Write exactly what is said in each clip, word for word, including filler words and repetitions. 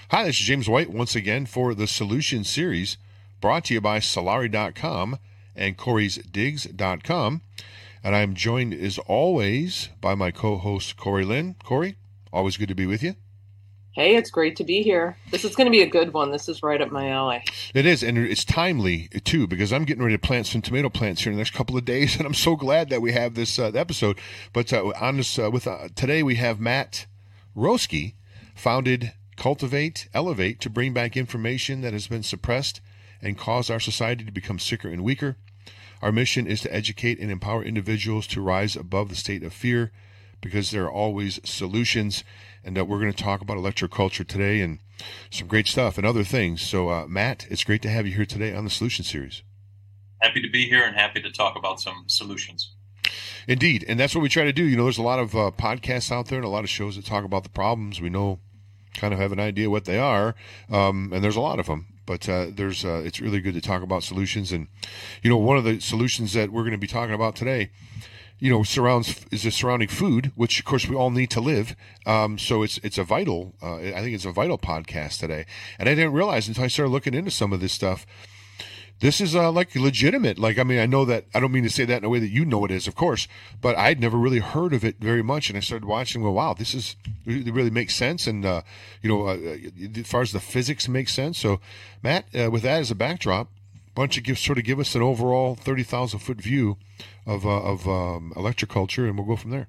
Hi, this is James White once again for the Solution Series, brought to you by Solari dot com and Corey's Digs dot com. And I'm joined, as always, by my co-host, Corey Lynn. Corey, always good to be with you. Hey, it's great to be here. This is going to be a good one. This is right up my alley. It is, and it's timely, too, because I'm getting ready to plant some tomato plants here in the next couple of days, and I'm so glad that we have this uh, episode. But uh, on this, uh, with uh, today we have Matt Roeske, founded Cultivate, Elevate, to bring back information that has been suppressed and cause our society to become sicker and weaker. Our mission is to educate and empower individuals to rise above the state of fear, because there are always solutions. And uh, we're going to talk about electroculture today and some great stuff and other things. So, uh, Matt, it's great to have you here today on the Solution Series. Happy to be here and happy to talk about some solutions. Indeed, and that's what we try to do. You know, there's a lot of uh, podcasts out there and a lot of shows that talk about the problems. We know, kind of have an idea what they are, um, and there's a lot of them. But uh, there's, uh, it's really good to talk about solutions. And, you know, one of the solutions that we're going to be talking about today, you know, surrounds is the surrounding food, which of course we all need to live. Um, so it's it's a vital. Uh, I think it's a vital podcast today, and I didn't realize until I started looking into some of this stuff. This is uh, like legitimate. Like, I mean, I know that I don't mean to say that in a way that you know it is, of course, but I'd never really heard of it very much. And I started watching. Well, wow, this is it really makes sense, and uh, you know, uh, as far as the physics makes sense. So, Matt, uh, with that as a backdrop, why don't you give sort of give us an overall thirty thousand foot view of uh, of um, electroculture, and we'll go from there.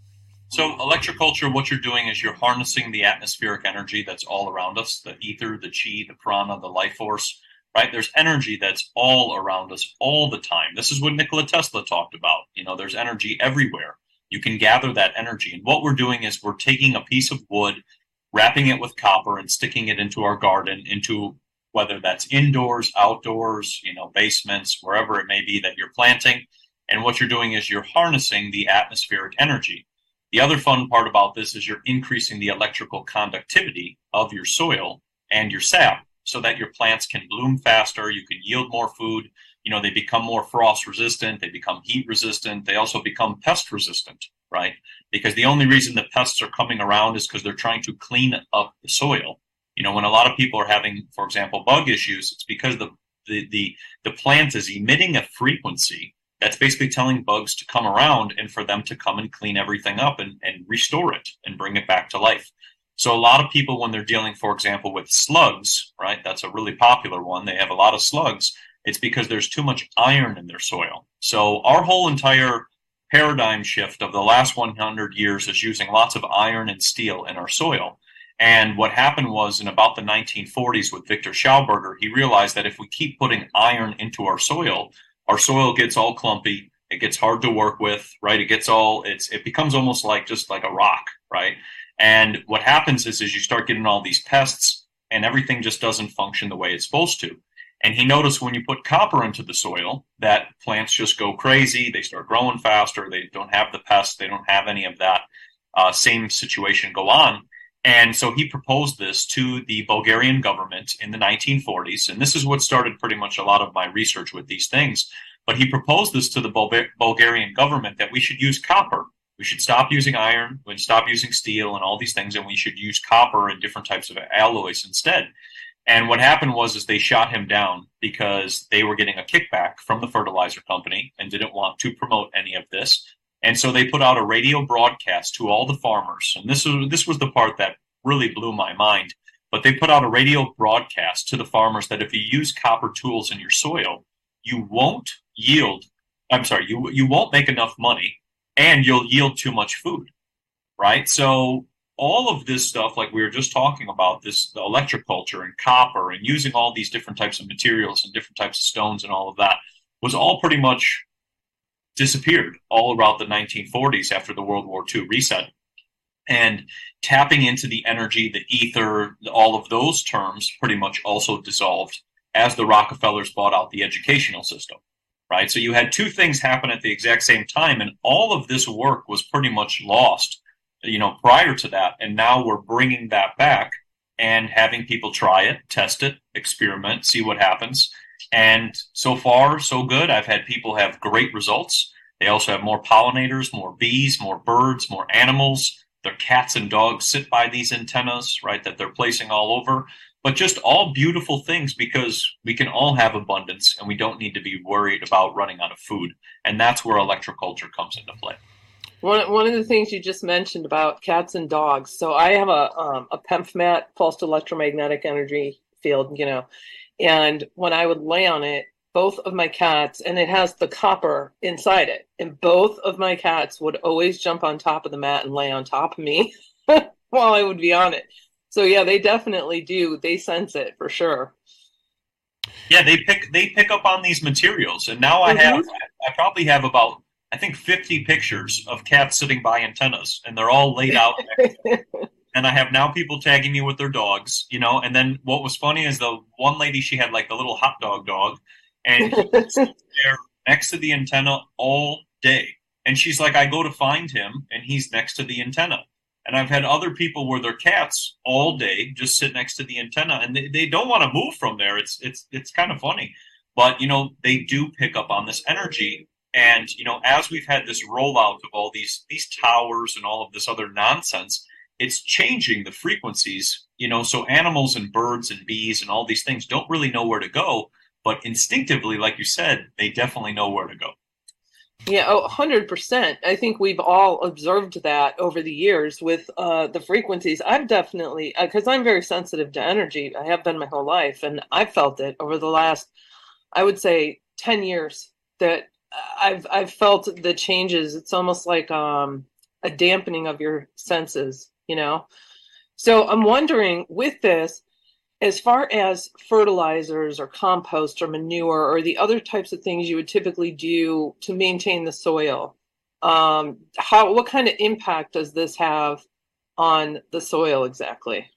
So electroculture, what you're doing is you're harnessing the atmospheric energy that's all around us, the ether, the chi, the prana, the life force, right? There's energy that's all around us all the time. This is what Nikola Tesla talked about. You know, there's energy everywhere. You can gather that energy. And what we're doing is we're taking a piece of wood, wrapping it with copper and sticking it into our garden, into whether that's indoors, outdoors, you know, basements, wherever it may be that you're planting. And what you're doing is you're harnessing the atmospheric energy. The other fun part about this is you're increasing the electrical conductivity of your soil and your sap so that your plants can bloom faster, you can yield more food. You know, they become more frost resistant, they become heat resistant, they also become pest resistant, right? Because the only reason the pests are coming around is because they're trying to clean up the soil. You know, when a lot of people are having, for example, bug issues, it's because the the the, the plant is emitting a frequency that's basically telling bugs to come around and for them to come and clean everything up and, and restore it and bring it back to life. So a lot of people, when they're dealing, for example, with slugs, right, that's a really popular one. They have a lot of slugs. It's because there's too much iron in their soil. So our whole entire paradigm shift of the last one hundred years is using lots of iron and steel in our soil. And what happened was in about the nineteen forties with Victor Schauberger, he realized that if we keep putting iron into our soil, our soil gets all clumpy. It gets hard to work with, right? It gets all, it's, it becomes almost like just like a rock, right? And what happens is, is you start getting all these pests and everything just doesn't function the way it's supposed to. And he noticed when you put copper into the soil that plants just go crazy. They start growing faster. They don't have the pests. They don't have any of that uh, same situation go on. And so he proposed this to the Bulgarian government in the nineteen forties. And this is what started pretty much a lot of my research with these things. But he proposed this to the Bulgar- Bulgarian government that we should use copper. We should stop using iron, we should stop using steel and all these things, and we should use copper and different types of alloys instead. And what happened was is they shot him down because they were getting a kickback from the fertilizer company and didn't want to promote any of this. And so they put out a radio broadcast to all the farmers. And this was, this was the part that really blew my mind. But they put out a radio broadcast to the farmers that if you use copper tools in your soil, you won't yield, I'm sorry, you, you won't make enough money and you'll yield too much food, right? So all of this stuff, like we were just talking about, this the electroculture and copper and using all these different types of materials and different types of stones and all of that was all pretty much disappeared all around the nineteen forties after the World War Two reset. And tapping into the energy, the ether, all of those terms pretty much also dissolved as the Rockefellers bought out the educational system, right? So you had two things happen at the exact same time, and all of this work was pretty much lost, you know, prior to that. And now we're bringing that back and having people try it, test it, experiment, see what happens. And so far, so good. I've had people have great results. They also have more pollinators, more bees, more birds, more animals. Their cats and dogs sit by these antennas, right, that they're placing all over. But just all beautiful things, because we can all have abundance and we don't need to be worried about running out of food. And that's where electroculture comes into play. One one of the things you just mentioned about cats and dogs. So I have a um, a PEMFMAT, pulsed electromagnetic energy field, you know, and when I would lay on it, both of my cats, and it has the copper inside it, and both of my cats would always jump on top of the mat and lay on top of me while I would be on it. So yeah, they definitely do. They sense it for sure. Yeah, they pick they pick up on these materials, and now I have mm-hmm. I probably have about I think fifty pictures of cats sitting by antennas, and they're all laid out. And I have now people tagging me with their dogs, you know. And then what was funny is the one lady, she had like the little hot dog dog, and he was there next to the antenna all day. And she's like, I go to find him, and he's next to the antenna. And I've had other people where their cats all day just sit next to the antenna, and they, they don't want to move from there. It's it's it's kind of funny. But, you know, they do pick up on this energy. And, you know, as we've had this rollout of all these these towers and all of this other nonsense, it's changing the frequencies, you know, so animals and birds and bees and all these things don't really know where to go. But instinctively, like you said, they definitely know where to go. Yeah, oh, one hundred percent. I think we've all observed that over the years with uh, the frequencies. I've definitely, because uh, I'm very sensitive to energy. I have been my whole life, and I've felt it over the last, I would say, ten years, that I've I've felt the changes. It's almost like um, a dampening of your senses, you know? So I'm wondering, with this, as far as fertilizers or compost or manure or the other types of things you would typically do to maintain the soil, um, how what kind of impact does this have on the soil exactly?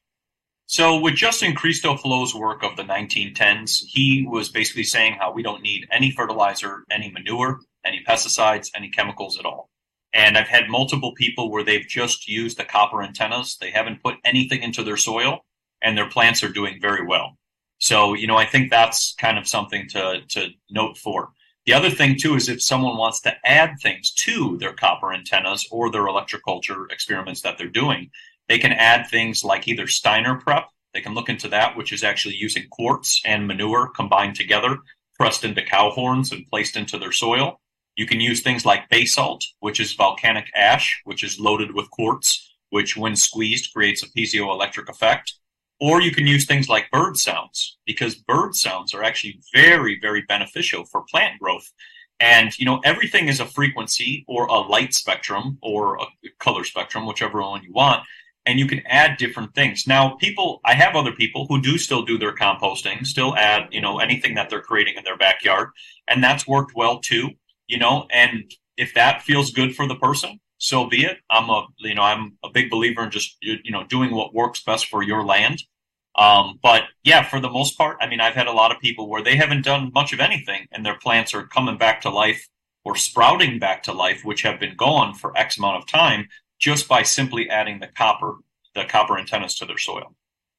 So with Justin Christoflow's work of the nineteen tens, he was basically saying how we don't need any fertilizer, any manure, any pesticides, any chemicals at all. And I've had multiple people where they've just used the copper antennas. They haven't put anything into their soil, and their plants are doing very well. So, you know, I think that's kind of something to, to note for. The other thing, too, is if someone wants to add things to their copper antennas or their electroculture experiments that they're doing, they can add things like either Steiner prep. They can look into that, which is actually using quartz and manure combined together, pressed into cow horns and placed into their soil. You can use things like basalt, which is volcanic ash, which is loaded with quartz, which when squeezed creates a piezoelectric effect. Or you can use things like bird sounds, because bird sounds are actually very, very beneficial for plant growth. And, you know, everything is a frequency or a light spectrum or a color spectrum, whichever one you want. And you can add different things. Now, people, I have other people who do still do their composting, still add, you know, anything that they're creating in their backyard. And that's worked well, too, you know, and if that feels good for the person, so be it. I'm a, you know, I'm a big believer in just, you know, doing what works best for your land. Um, but yeah, for the most part, I mean, I've had a lot of people where they haven't done much of anything and their plants are coming back to life or sprouting back to life, which have been gone for X amount of time just by simply adding the copper, the copper antennas to their soil.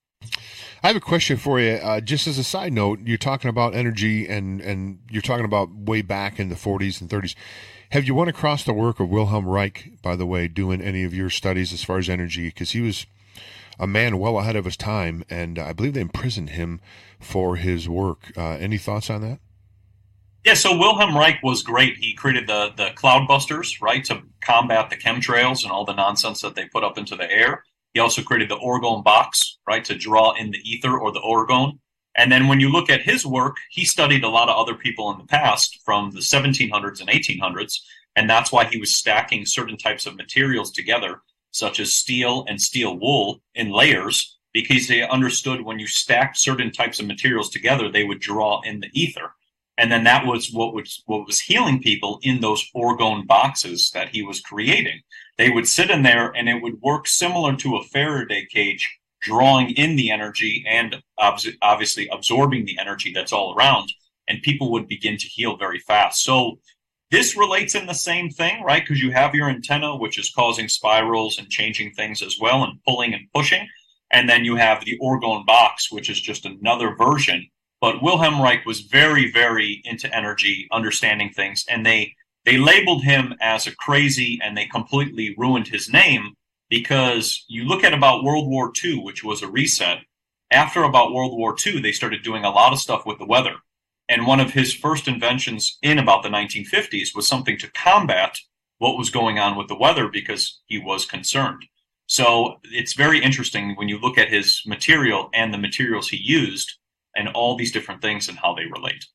I have a question for you. Uh, just as a side note, you're talking about energy and, and you're talking about way back in the forties and thirties. Have you run across the work of Wilhelm Reich, by the way, doing any of your studies as far as energy? Because he was a man well ahead of his time, and I believe they imprisoned him for his work. Uh, any thoughts on that? Yeah, so Wilhelm Reich was great. He created the, the cloudbusters, right, to combat the chemtrails and all the nonsense that they put up into the air. He also created the orgone box, right, to draw in the ether or the orgone. And then when you look at his work, he studied a lot of other people in the past from the seventeen hundreds and eighteen hundreds, and that's why he was stacking certain types of materials together, such as steel and steel wool in layers, because they understood when you stacked certain types of materials together, they would draw in the ether. And then that was what was what was healing people in those orgone boxes that he was creating. They would sit in there and it would work similar to a Faraday cage, drawing in the energy and obviously absorbing the energy that's all around, and people would begin to heal very fast. So this relates in the same thing, right? Because you have your antenna, which is causing spirals and changing things as well and pulling and pushing. And then you have the orgone box, which is just another version. But Wilhelm Reich was very, very into energy, understanding things. And they, they labeled him as a crazy, and they completely ruined his name because you look at about World War Two, which was a reset. After about World War Two, they started doing a lot of stuff with the weather. And one of his first inventions in about the nineteen fifties was something to combat what was going on with the weather because he was concerned. So it's very interesting when you look at his material and the materials he used and all these different things and how they relate.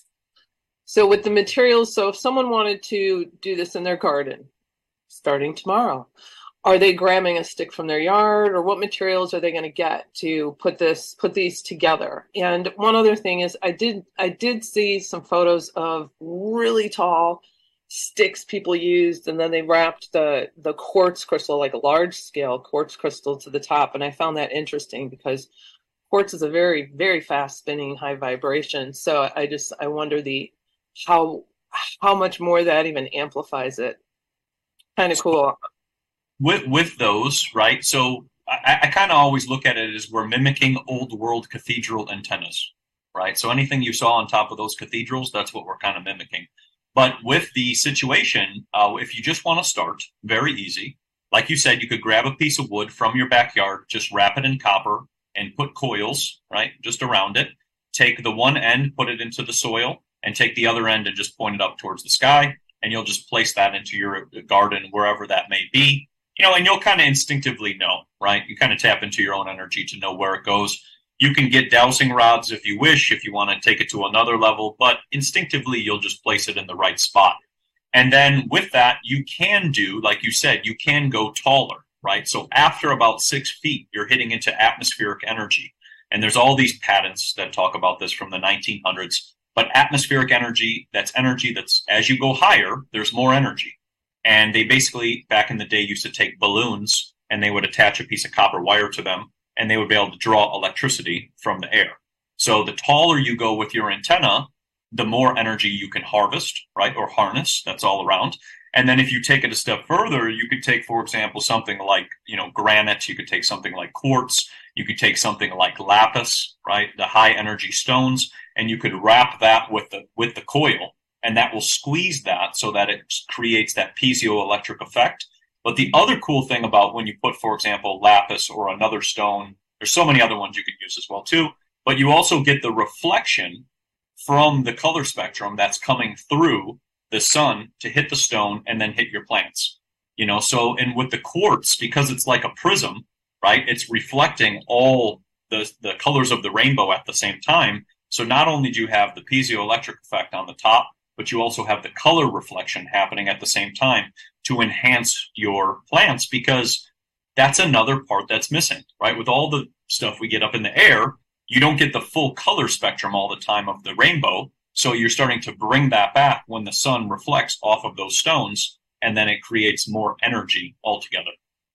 So with the materials, so if someone wanted to do this in their garden, starting tomorrow, are they grabbing a stick from their yard, or what materials are they going to get to put this, put these together? And one other thing is, I did, I did see some photos of really tall sticks people used, and then they wrapped the the quartz crystal, like a large scale quartz crystal, to the top. And I found that interesting because quartz is a very, very fast spinning, high vibration. So I just, I wonder the how how much more that even amplifies it. Kind of cool. With with those, right? So I, I kind of always look at it as we're mimicking old world cathedral antennas, right? So anything you saw on top of those cathedrals, that's what we're kind of mimicking. But with the situation, uh, if you just want to start, very easy. Like you said, you could grab a piece of wood from your backyard, just wrap it in copper and put coils, right, just around it. Take the one end, put it into the soil, and take the other end and just point it up towards the sky. And you'll just place that into your garden, wherever that may be. You know, and you'll kind of instinctively know, right? You kind of tap into your own energy to know where it goes. You can get dowsing rods if you wish, if you want to take it to another level, but instinctively you'll just place it in the right spot. And then with that, you can do, like you said, you can go taller, right? So after about six feet, you're hitting into atmospheric energy. And there's all these patents that talk about this from the nineteen hundreds. But atmospheric energy, that's energy that's, as you go higher, there's more energy. And they basically, back in the day, used to take balloons and they would attach a piece of copper wire to them, and they would be able to draw electricity from the air. So the taller you go with your antenna, the more energy you can harvest, right, or harness. That's all around. And then if you take it a step further, you could take, for example, something like, you know, granite. You could take something like quartz. You could take something like lapis, right, the high energy stones, and you could wrap that with the with the coil, and that will squeeze that so that it creates that piezoelectric effect. But the other cool thing about when you put, for example, lapis or another stone, there's so many other ones you could use as well too, but you also get the reflection from the color spectrum that's coming through the sun to hit the stone and then hit your plants. You know, so, and with the quartz, because it's like a prism, right, it's reflecting all the, the colors of the rainbow at the same time. So not only do you have the piezoelectric effect on the top, but you also have the color reflection happening at the same time to enhance your plants, because that's another part that's missing, right? With all the stuff we get up in the air, you don't get the full color spectrum all the time of the rainbow. So you're starting to bring that back when the sun reflects off of those stones, and then it creates more energy altogether.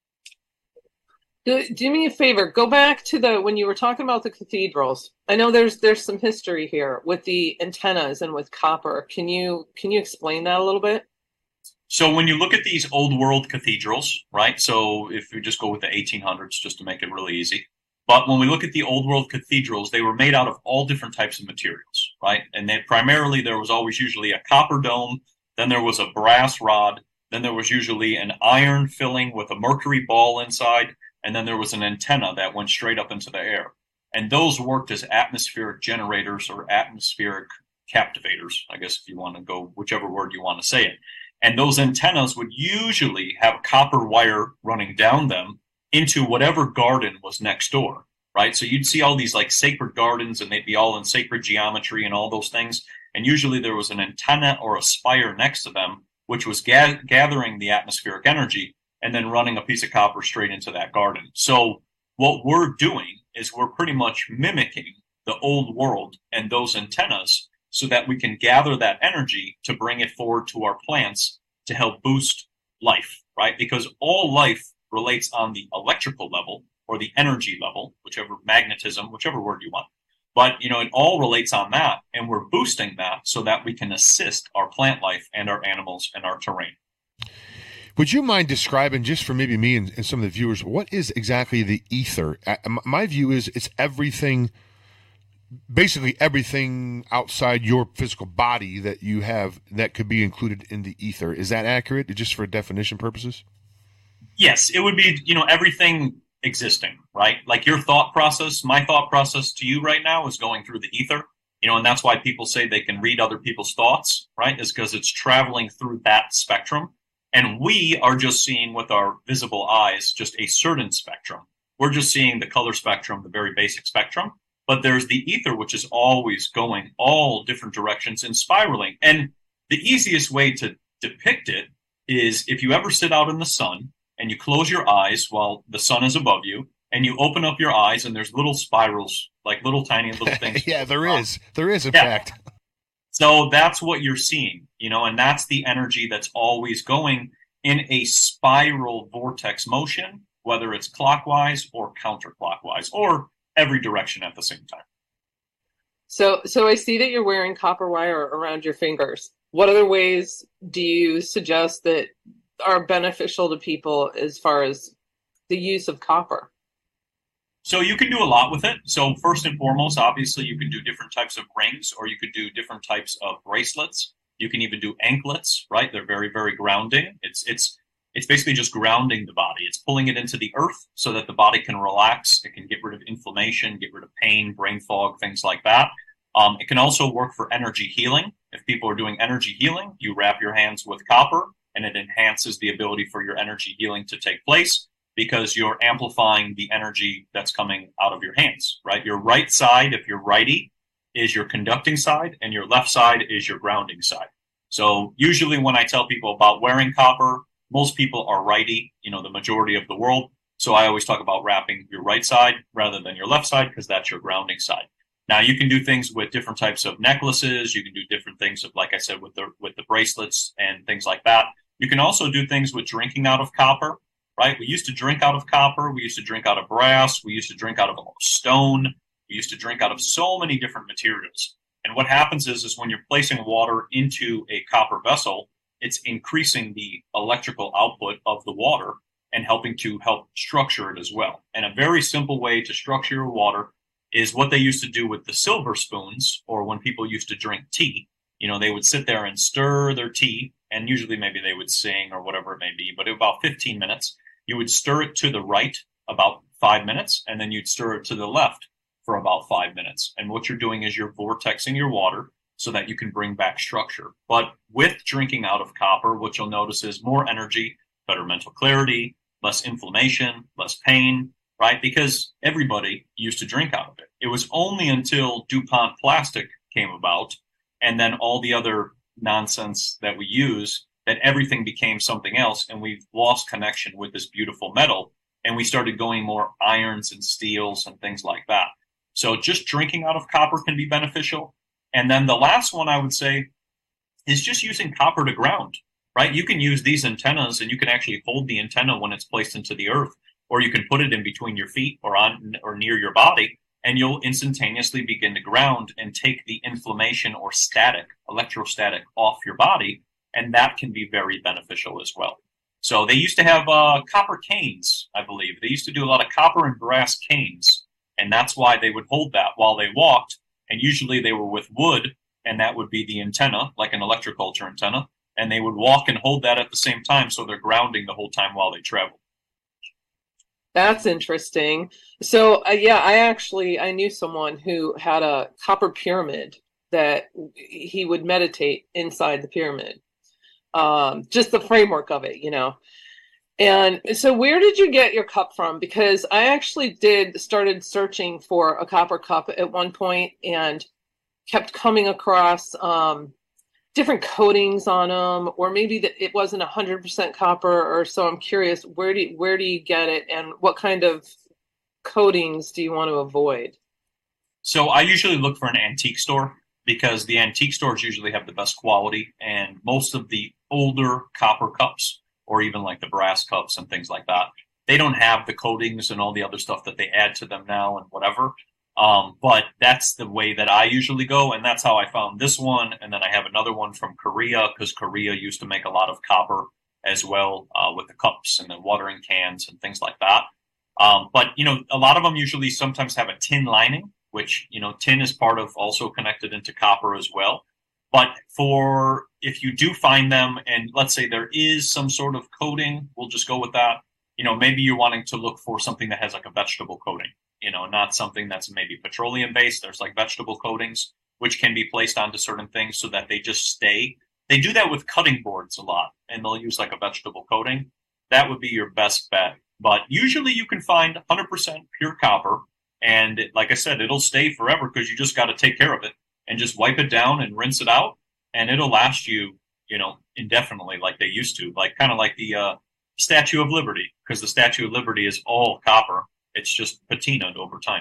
Do, do me a favor, go back to the, when you were talking about the cathedrals. I know there's there's some history here with the antennas and with copper. Can you can you explain that a little bit? So when you look at these old world cathedrals, right? So if we just go with the eighteen hundreds, just to make it really easy. But when we look at the old world cathedrals, they were made out of all different types of materials, right? And then primarily there was always usually a copper dome, then there was a brass rod, then there was usually an iron filling with a mercury ball inside, and then there was an antenna that went straight up into the air. And those worked as atmospheric generators or atmospheric captivators, I guess if you want to go whichever word you want to say it. And those antennas would usually have copper wire running down them into whatever garden was next door, right? So you'd see all these like sacred gardens, and they'd be all in sacred geometry and all those things. And usually there was an antenna or a spire next to them, which was ga- gathering the atmospheric energy and then running a piece of copper straight into that garden. So what we're doing is we're pretty much mimicking the old world and those antennas so that we can gather that energy to bring it forward to our plants to help boost life, right? Because all life relates on the electrical level or the energy level, whichever magnetism, whichever word you want. But, you know, it all relates on that, and we're boosting that so that we can assist our plant life and our animals and our terrain. Would you mind describing, just for maybe me and, and some of the viewers, what is exactly the ether? I, my view is it's everything, basically everything outside your physical body that you have that could be included in the ether. Is that accurate, just for definition purposes? Yes, it would be, you know, everything existing, right? Like your thought process, my thought process to you right now is going through the ether, you know, and that's why people say they can read other people's thoughts, right? Is because it's traveling through that spectrum. And we are just seeing with our visible eyes just a certain spectrum. We're just seeing the color spectrum, the very basic spectrum. But there's the ether, which is always going all different directions and spiraling. And the easiest way to depict it is if you ever sit out in the sun and you close your eyes while the sun is above you, and you open up your eyes and there's little spirals, like little tiny little things. Yeah, there is. There is, in yeah. fact. So that's what you're seeing, you know, and that's the energy that's always going in a spiral vortex motion, whether it's clockwise or counterclockwise or every direction at the same time. So, so I see that you're wearing copper wire around your fingers. What other ways do you suggest that are beneficial to people as far as the use of copper? So you can do a lot with it. So first and foremost, obviously, you can do different types of rings, or you could do different types of bracelets. You can even do anklets, right? They're very, very grounding. It's it's it's basically just grounding the body. It's pulling it into the earth so that the body can relax. It can get rid of inflammation, get rid of pain, brain fog, things like that. Um, it can also work for energy healing. If people are doing energy healing, you wrap your hands with copper, and it enhances the ability for your energy healing to take place, because you're amplifying the energy that's coming out of your hands, right? Your right side, if you're righty, is your conducting side, and your left side is your grounding side. So usually when I tell people about wearing copper, most people are righty, you know, the majority of the world. So I always talk about wrapping your right side rather than your left side, because that's your grounding side. Now you can do things with different types of necklaces. You can do different things of, like I said, with the with the bracelets and things like that. You can also do things with drinking out of copper. Right? We used to drink out of copper. We used to drink out of brass. We used to drink out of stone. We used to drink out of so many different materials. And what happens is, is when you're placing water into a copper vessel, it's increasing the electrical output of the water and helping to help structure it as well. And a very simple way to structure your water is what they used to do with the silver spoons, or when people used to drink tea. You know, they would sit there and stir their tea, and usually maybe they would sing or whatever it may be, but about fifteen minutes. You would stir it to the right about five minutes, and then you'd stir it to the left for about five minutes. And what you're doing is you're vortexing your water so that you can bring back structure. But with drinking out of copper, what you'll notice is more energy, better mental clarity, less inflammation, less pain, right? Because everybody used to drink out of it. It was only until DuPont plastic came about, and then all the other nonsense that we use, that everything became something else, and we've lost connection with this beautiful metal, and we started going more irons and steels and things like that. So just drinking out of copper can be beneficial. And then the last one I would say is just using copper to ground, right? You can use these antennas, and you can actually hold the antenna when it's placed into the earth, or you can put it in between your feet or on or near your body, and you'll instantaneously begin to ground and take the inflammation or static, electrostatic, off your body. And that can be very beneficial as well. So they used to have uh, copper canes, I believe. They used to do a lot of copper and brass canes. And that's why they would hold that while they walked. And usually they were with wood, and that would be the antenna, like an electroculture antenna. And they would walk and hold that at the same time, so they're grounding the whole time while they travel. That's interesting. So, uh, yeah, I actually, I knew someone who had a copper pyramid that he would meditate inside the pyramid. Um, just the framework of it, you know. And so where did you get your cup from? Because I actually did started searching for a copper cup at one point and kept coming across um, different coatings on them, or maybe that it wasn't one hundred percent copper, or so. I'm curious, where do you, where do you get it, and what kind of coatings do you want to avoid? So I usually look for an antique store, because the antique stores usually have the best quality, and most of the older copper cups, or even like the brass cups and things like that, they don't have the coatings and all the other stuff that they add to them now and whatever. Um, but that's the way that I usually go, and that's how I found this one. And then I have another one from Korea, because Korea used to make a lot of copper as well, uh, with the cups and the watering cans and things like that. Um, but, you know, a lot of them usually sometimes have a tin lining, which, you know, tin is part of also connected into copper as well. But for if you do find them, and let's say there is some sort of coating, we'll just go with that. you know, maybe you're wanting to look for something that has like a vegetable coating, you know, not something that's maybe petroleum based. There's like vegetable coatings, which can be placed onto certain things so that they just stay. They do that with cutting boards a lot, and they'll use like a vegetable coating. That would be your best bet. But usually you can find one hundred percent pure copper. And like I said, it'll stay forever because you just got to take care of it and just wipe it down and rinse it out. And it'll last you, you know, indefinitely like they used to, like kind of like the uh, Statue of Liberty, because the Statue of Liberty is all copper. It's just patinaed over time.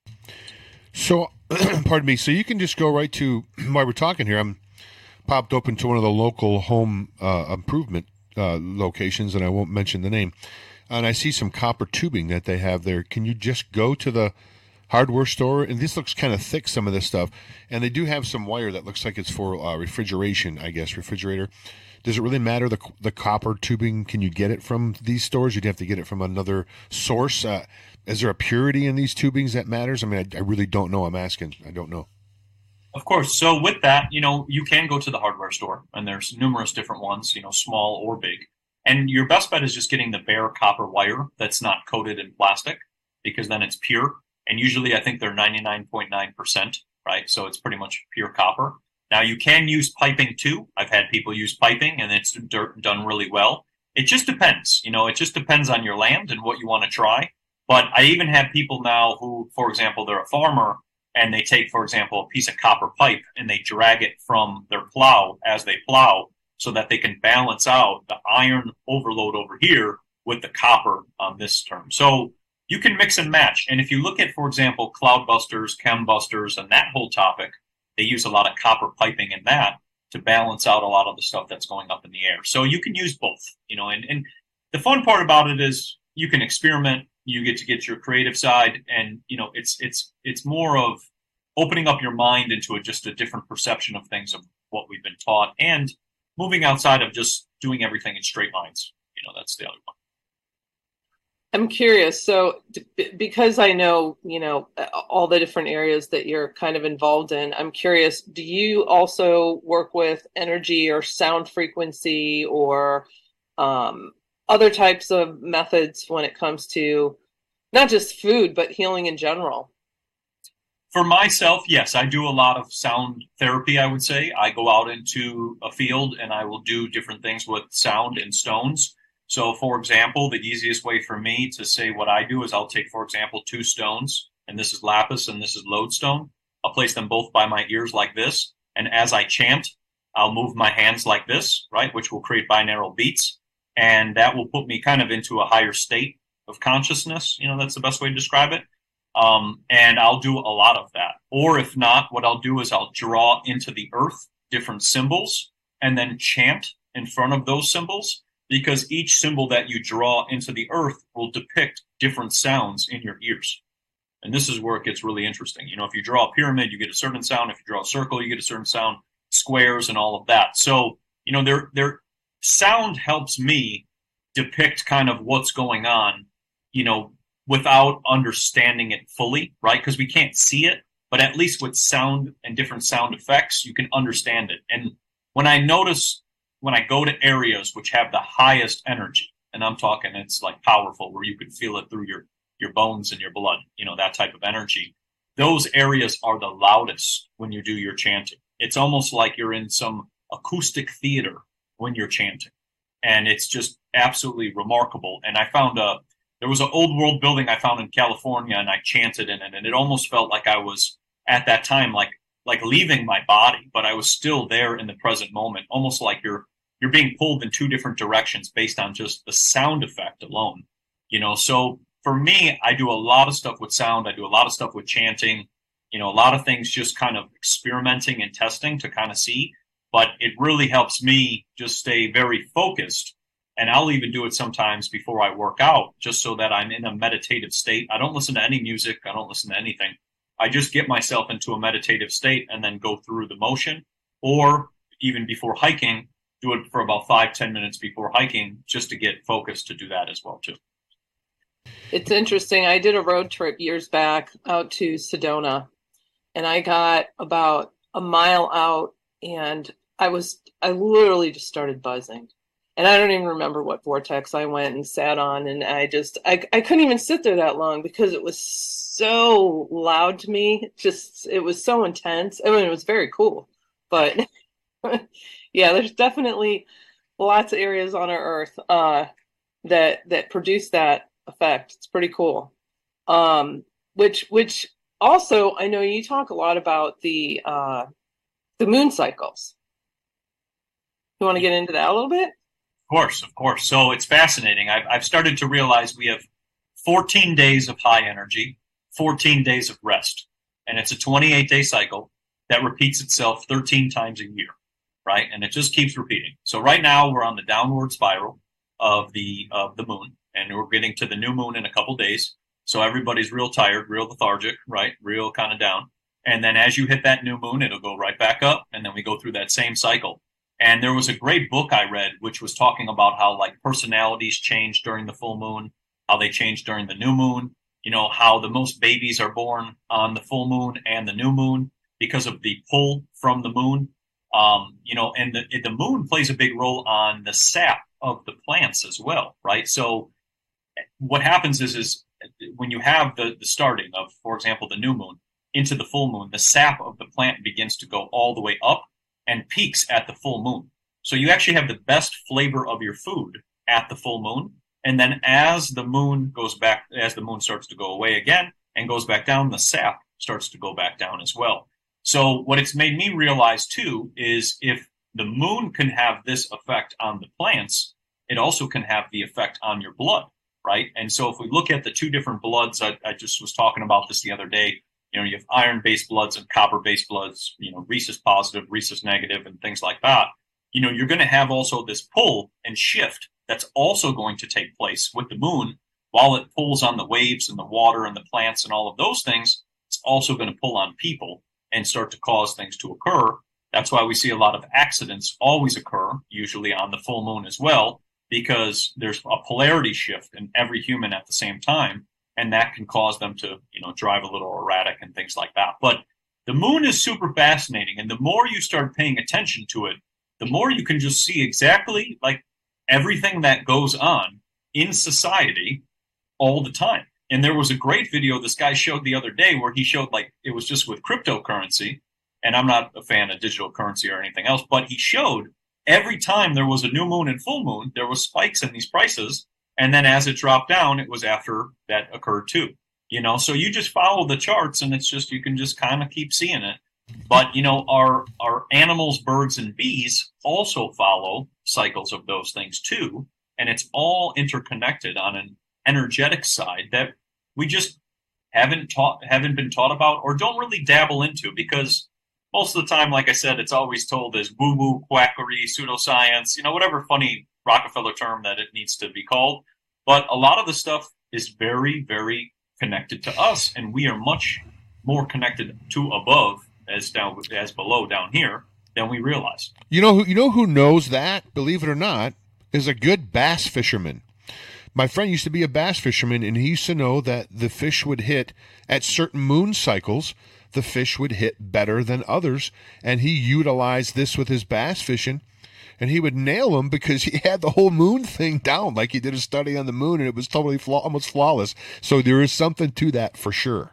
So, pardon me. So you can just go right to, while we're talking here, I'm popped open to one of the local home uh, improvement uh, locations, and I won't mention the name. And I see some copper tubing that they have there. Can you just go to the hardware store? And this looks kind of thick, some of this stuff. And they do have some wire that looks like it's for uh, refrigeration, I guess, refrigerator. Does it really matter, the the copper tubing? Can you get it from these stores? You'd have to get it from another source. Uh, is there a purity in these tubings that matters? I mean, I, I really don't know. I'm asking. I don't know. Of course. So with that, you know, you can go to the hardware store, and there's numerous different ones, you know, small or big. And your best bet is just getting the bare copper wire that's not coated in plastic, because then it's pure. And usually I think they're ninety-nine point nine percent, right? So it's pretty much pure copper. Now you can use piping too. I've had people use piping and it's done really well. It just depends, you know, it just depends on your land and what you want to try. But I even have people now who, for example, they're a farmer and they take, for example, a piece of copper pipe and they drag it from their plow as they plow, so that they can balance out the iron overload over here with the copper on this term. So you can mix and match. And if you look at, for example, Cloudbusters, Chembusters, and that whole topic, they use a lot of copper piping in that to balance out a lot of the stuff that's going up in the air. So you can use both, you know, and, and the fun part about it is you can experiment, you get to get your creative side, and, you know, it's, it's, it's more of opening up your mind into a, just a different perception of things, of what we've been taught, and moving outside of just doing everything in straight lines. You know, that's the other one. I'm curious. So because I know, you know, all the different areas that you're kind of involved in, I'm curious, do you also work with energy or sound frequency or um, other types of methods when it comes to not just food, but healing in general? For myself, yes, I do a lot of sound therapy, I would say. I go out into a field and I will do different things with sound and stones. So, for example, the easiest way for me to say what I do is I'll take, for example, two stones, and this is lapis and this is lodestone. I'll place them both by my ears like this. And as I chant, I'll move my hands like this, right, which will create binaural beats. And that will put me kind of into a higher state of consciousness. You know, that's the best way to describe it. Um, and I'll do a lot of that. Or if not, what I'll do is I'll draw into the earth different symbols and then chant in front of those symbols, because each symbol that you draw into the earth will depict different sounds in your ears. And this is where it gets really interesting. You know, if you draw a pyramid, you get a certain sound. If you draw a circle, you get a certain sound, squares and all of that. So, you know, their, their sound helps me depict kind of what's going on, you know, without understanding it fully, right? Because we can't see it, but at least with sound and different sound effects, you can understand it. And when I notice, when I go to areas which have the highest energy, and I'm talking it's like powerful, where you can feel it through your, your bones and your blood, you know, that type of energy, those areas are the loudest when you do your chanting. It's almost like you're in some acoustic theater when you're chanting. And it's just absolutely remarkable. And I found a, there was an old world building I found in California, and I chanted in it, and it almost felt like I was at that time, like, like leaving my body, but I was still there in the present moment, almost like you're, you're being pulled in two different directions based on just the sound effect alone, you know? So for me, I do a lot of stuff with sound. I do a lot of stuff with chanting, you know, a lot of things just kind of experimenting and testing to kind of see, but it really helps me just stay very focused. And I'll even do it sometimes before I work out, just so that I'm in a meditative state. I don't listen to any music. I don't listen to anything. I just get myself into a meditative state and then go through the motion. Or even before hiking, do it for about five, ten minutes before hiking, just to get focused to do that as well, too. It's interesting. I did a road trip years back out to Sedona, and I got about a mile out, and I was, I literally just started buzzing. And I don't even remember what vortex I went and sat on. And I just, I, I couldn't even sit there that long because it was so loud to me. Just, it was so intense. I mean, it was very cool. But yeah, there's definitely lots of areas on our Earth uh, that that produce that effect. It's pretty cool. Um, which, which also, I know you talk a lot about the uh, the moon cycles. You want to get into that a little bit? Of course, of course. So it's fascinating. I've, I've started to realize we have fourteen days of high energy, fourteen days of rest. And it's a twenty-eight day cycle that repeats itself thirteen times a year, right? And it just keeps repeating. So right now we're on the downward spiral of the of the moon, and we're getting to the new moon in a couple days. So everybody's real tired, real lethargic, right? Real kind of down. And then as you hit that new moon, it'll go right back up, and then we go through that same cycle. And there was a great book I read, which was talking about how like personalities change during the full moon, how they change during the new moon, you know, how the most babies are born on the full moon and the new moon because of the pull from the moon. Um, you know, and the, the moon plays a big role on the sap of the plants as well, right? So what happens is, is when you have the, the starting of, for example, the new moon into the full moon, the sap of the plant begins to go all the way up and peaks at the full moon. So you actually have the best flavor of your food at the full moon. And then as the moon goes back, as the moon starts to go away again and goes back down, the sap starts to go back down as well. So what it's made me realize too is if the moon can have this effect on the plants, it also can have the effect on your blood, right? And so if we look at the two different bloods, I, I just was talking about this the other day. You know, you have iron-based bloods and copper-based bloods, you know, rhesus positive, rhesus negative, and things like that. You know, you're going to have also this pull and shift that's also going to take place with the moon while it pulls on the waves and the water and the plants and all of those things. It's also going to pull on people and start to cause things to occur. That's why we see a lot of accidents always occur, usually on the full moon as well, because there's a polarity shift in every human at the same time. And that can cause them to, you know, drive a little erratic and things like that. But the moon is super fascinating. And the more you start paying attention to it, the more you can just see exactly like everything that goes on in society all the time. And there was a great video this guy showed the other day where he showed like it was just with cryptocurrency. And I'm not a fan of digital currency or anything else, but he showed every time there was a new moon and full moon, there was spikes in these prices. And then as it dropped down, it was after that occurred too. You know, so you just follow the charts and it's just, you can just kind of keep seeing it. But, you know, our, our animals, birds, and bees also follow cycles of those things too. And it's all interconnected on an energetic side that we just haven't taught, haven't been taught about or don't really dabble into because most of the time, like I said, it's always told as woo-woo, quackery, pseudoscience, you know, whatever funny Rockefeller term that it needs to be called. But a lot of the stuff is very, very connected to us, and we are much more connected to above as down as below down here than we realize. You know who you know who knows that, believe it or not, is a good bass fisherman. My friend used to be a bass fisherman, and he used to know that the fish would hit at certain moon cycles. The fish would hit better than others, and he utilized this with his bass fishing. And he would nail them because he had the whole moon thing down, like he did a study on the moon, and it was totally flaw- almost flawless. So there is something to that for sure.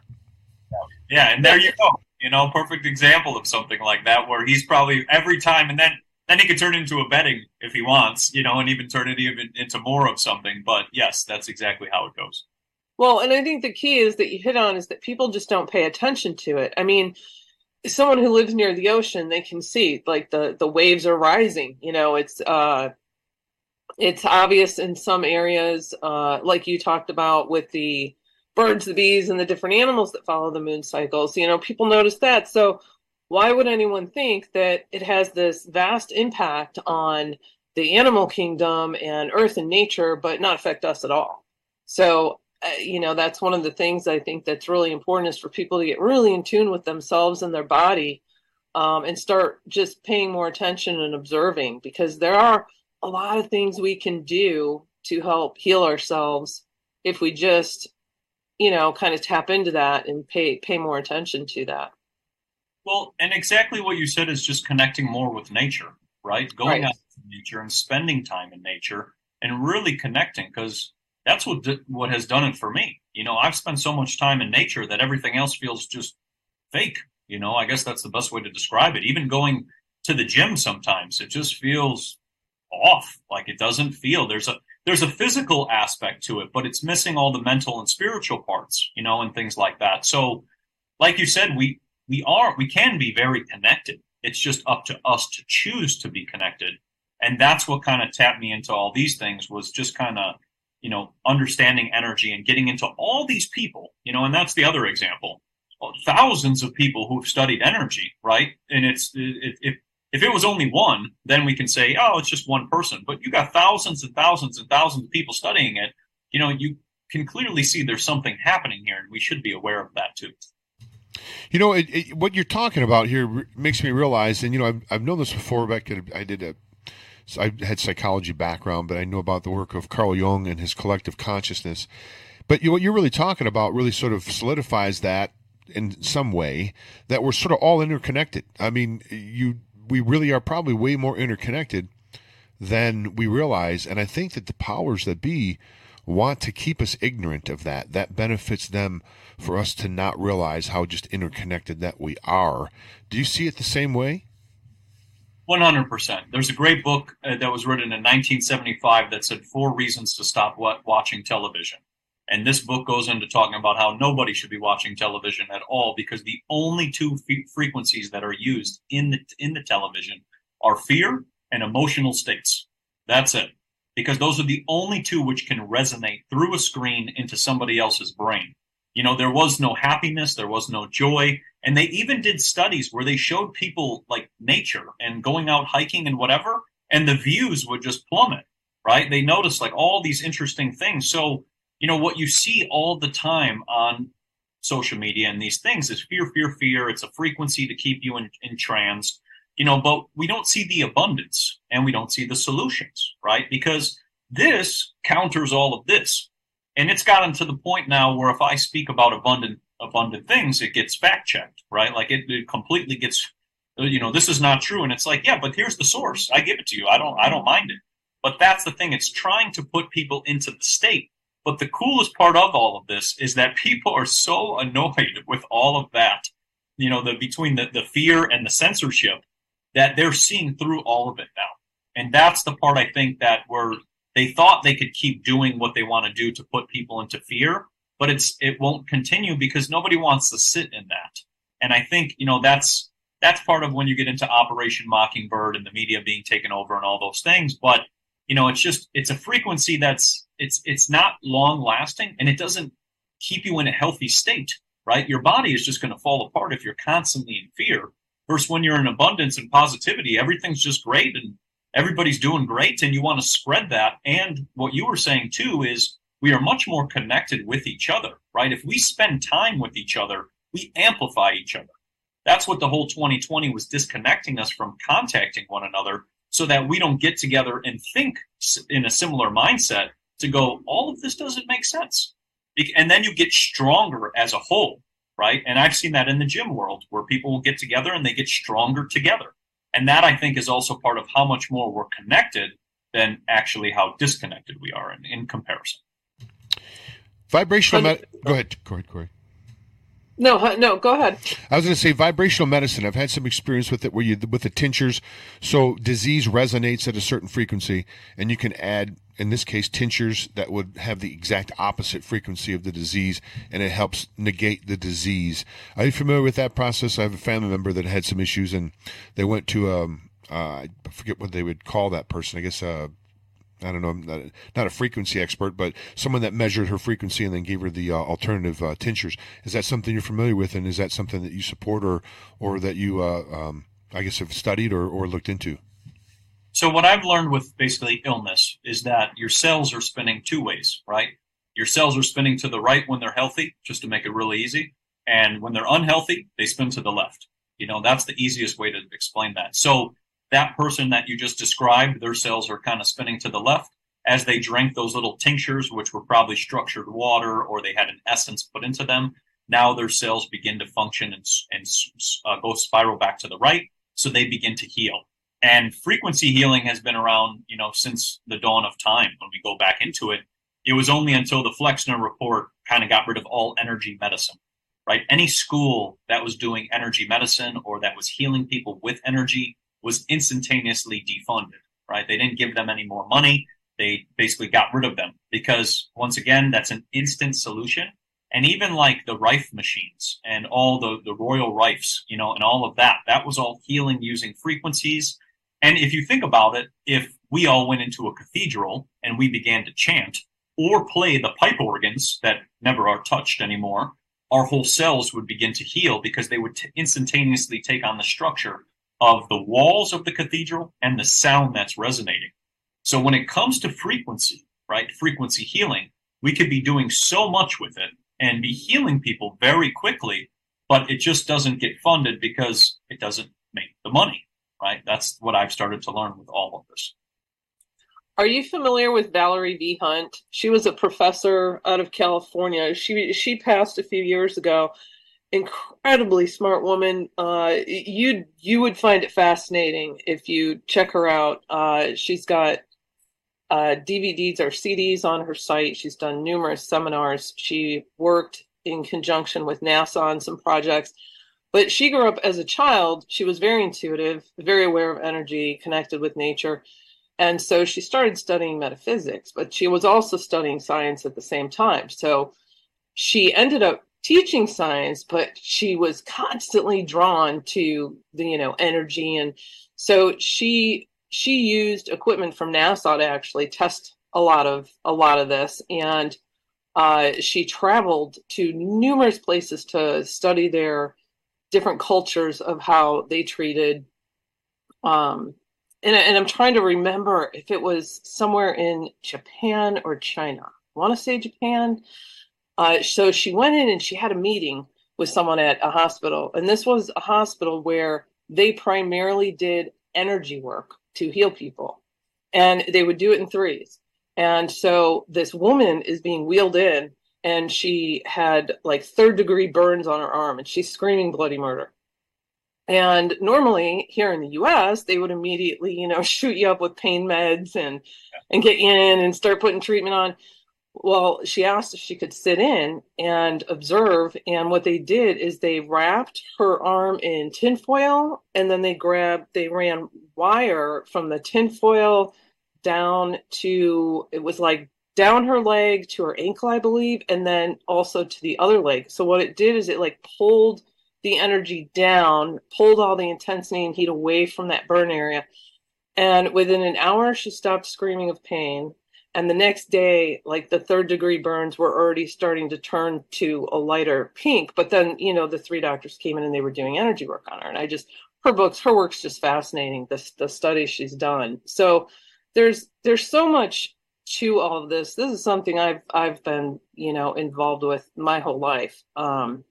Yeah, and there you go. You know, perfect example of something like that, where he's probably every time, and then then he could turn it into a betting if he wants, you know, and even turn it even into more of something. But yes, that's exactly how it goes. Well, and I think the key is that you hit on is that people just don't pay attention to it. I mean, someone who lives near the ocean, they can see like the, the waves are rising. You know, it's uh, it's obvious in some areas, uh, like you talked about with the birds, the bees, and the different animals that follow the moon cycles. You know, people notice that. So why would anyone think that it has this vast impact on the animal kingdom and earth and nature, but not affect us at all? So Uh, you know, that's one of the things I think that's really important is for people to get really in tune with themselves and their body um, and start just paying more attention and observing, because there are a lot of things we can do to help heal ourselves if we just, you know, kind of tap into that and pay pay more attention to that. Well, and exactly what you said is just connecting more with nature, right? Going Right. out in nature and spending time in nature and really connecting, because that's what d- what has done it for me. You know, I've spent so much time in nature that everything else feels just fake. You know, I guess that's the best way to describe it. Even going to the gym sometimes, it just feels off. Like it doesn't feel there's a there's a physical aspect to it, but it's missing all the mental and spiritual parts, you know, and things like that. So, like you said, we we are we can be very connected. It's just up to us to choose to be connected. And that's what kind of tapped me into all these things, was just kind of, you know, understanding energy and getting into all these people, you know, and that's the other example. Thousands of people who've studied energy, right? And it's it, if if it was only one, then we can say, oh, it's just one person. But you got thousands and thousands and thousands of people studying it. You know, you can clearly see there's something happening here, and we should be aware of that too. You know, it, it, what you're talking about here re- makes me realize, and you know, I've, I've known this before. Back at, I did a, I had psychology background, but I know about the work of Carl Jung and his collective consciousness. But you, what you're really talking about really sort of solidifies that in some way, that we're sort of all interconnected. I mean, you. We really are probably way more interconnected than we realize. And I think that the powers that be want to keep us ignorant of that. That benefits them for us to not realize how just interconnected that we are. Do you see it the same way? one hundred percent. There's a great book uh, that was written in nineteen seventy-five that said four reasons to stop what, watching television. And this book goes into talking about how nobody should be watching television at all, because the only two f- frequencies that are used in the in the television are fear and emotional states. That's it. Because those are the only two which can resonate through a screen into somebody else's brain. You know, there was no happiness, there was no joy. And they even did studies where they showed people like nature and going out hiking and whatever, and the views would just plummet, right? They noticed like all these interesting things. So, you know, what you see all the time on social media and these things is fear, fear, fear. It's a frequency to keep you in, in trance, you know, but we don't see the abundance and we don't see the solutions, right? Because this counters all of this. And it's gotten to the point now where if I speak about abundant, abundant things, it gets fact checked, right? Like it, it completely gets, you know, this is not true. And it's like, yeah, but here's the source. I give it to you. I don't, I don't mind it. But that's the thing. It's trying to put people into the state. But the coolest part of all of this is that people are so annoyed with all of that, you know, the between the, the fear and the censorship, that they're seeing through all of it now. And that's the part I think that where they thought they could keep doing what they want to do to put people into fear, but it's it won't continue because nobody wants to sit in that. And I think, you know, that's that's part of when you get into Operation Mockingbird and the media being taken over and all those things. But, you know, it's just it's a frequency that's It's it's not long lasting, and it doesn't keep you in a healthy state, right? Your body is just going to fall apart if you're constantly in fear. Versus when you're in abundance and positivity, everything's just great and everybody's doing great, and you want to spread that. And what you were saying too is we are much more connected with each other, right? If we spend time with each other, we amplify each other. That's what the whole twenty twenty was, disconnecting us from contacting one another so that we don't get together and think in a similar mindset to go, all of this doesn't make sense. And then you get stronger as a whole, right? And I've seen that in the gym world where people will get together and they get stronger together. And that, I think, is also part of how much more we're connected than actually how disconnected we are in, in comparison. Vibrational med- Go ahead, Corey. Corey. No, no, go ahead. I was going to say vibrational medicine. I've had some experience with it where you, with the tinctures. So disease resonates at a certain frequency, and you can add, in this case, tinctures that would have the exact opposite frequency of the disease, and it helps negate the disease. Are you familiar with that process? I have a family member that had some issues, and they went to, um, uh, I forget what they would call that person. I guess, uh, I don't know, I'm not, not a frequency expert, but someone that measured her frequency and then gave her the uh, alternative uh, tinctures. Is that something you're familiar with, and is that something that you support or or that you, uh, um, I guess, have studied or, or looked into? So what I've learned with basically illness is that your cells are spinning two ways, right? Your cells are spinning to the right when they're healthy, just to make it really easy. And when they're unhealthy, they spin to the left. You know, that's the easiest way to explain that. So that person that you just described, their cells are kind of spinning to the left as they drank those little tinctures, which were probably structured water or they had an essence put into them. Now their cells begin to function and, and uh, go spiral back to the right. So they begin to heal. And frequency healing has been around, you know, since the dawn of time. When we go back into it, it was only until the Flexner report kind of got rid of all energy medicine, right? Any school that was doing energy medicine or that was healing people with energy was instantaneously defunded, right? They didn't give them any more money. They basically got rid of them because, once again, that's an instant solution. And even like the Rife machines and all the, the Royal Rifes, you know, and all of that, that was all healing using frequencies. And if you think about it, if we all went into a cathedral and we began to chant or play the pipe organs that never are touched anymore, our whole cells would begin to heal because they would t- instantaneously take on the structure of the walls of the cathedral and the sound that's resonating. So when it comes to frequency, right, frequency healing, we could be doing so much with it and be healing people very quickly, but it just doesn't get funded because it doesn't make the money, right? That's what I've started to learn with all of this. Are you familiar with Valerie V. Hunt? She was a professor out of California. She she passed a few years ago. Incredibly smart woman. Uh, you you would find it fascinating if you check her out. Uh, she's got uh, D V Ds or C Ds on her site. She's done numerous seminars. She worked in conjunction with NASA on some projects. But she grew up as a child. She was very intuitive, very aware of energy, connected with nature. And so she started studying metaphysics, but she was also studying science at the same time. So she ended up teaching science, but she was constantly drawn to the, you know, energy. And so she she used equipment from NASA to actually test a lot of a lot of this. And uh, she traveled to numerous places to study their different cultures of how they treated um And, and I'm trying to remember if it was somewhere in Japan or China. I want to say Japan. Uh, so she went in and she had a meeting with someone at a hospital. And this was a hospital where they primarily did energy work to heal people. And they would do it in threes. And so this woman is being wheeled in and she had like third degree burns on her arm and she's screaming bloody murder. And normally here in the U S, they would immediately, you know, shoot you up with pain meds and, and get you in and start putting treatment on. Well, she asked if she could sit in and observe. And what they did is they wrapped her arm in tinfoil and then they grabbed, they ran wire from the tinfoil down to, it was like down her leg to her ankle, I believe, and then also to the other leg. So what it did is it like pulled the energy down, pulled all the intensity and heat away from that burn area. And within an hour, she stopped screaming of pain. And the next day, like the third degree burns were already starting to turn to a lighter pink. But then, you know, the three doctors came in and they were doing energy work on her. And I just, her books, her work's just fascinating, the, the studies she's done. So there's, there's so much to all of this. This is something I've, I've been, you know, involved with my whole life. Um,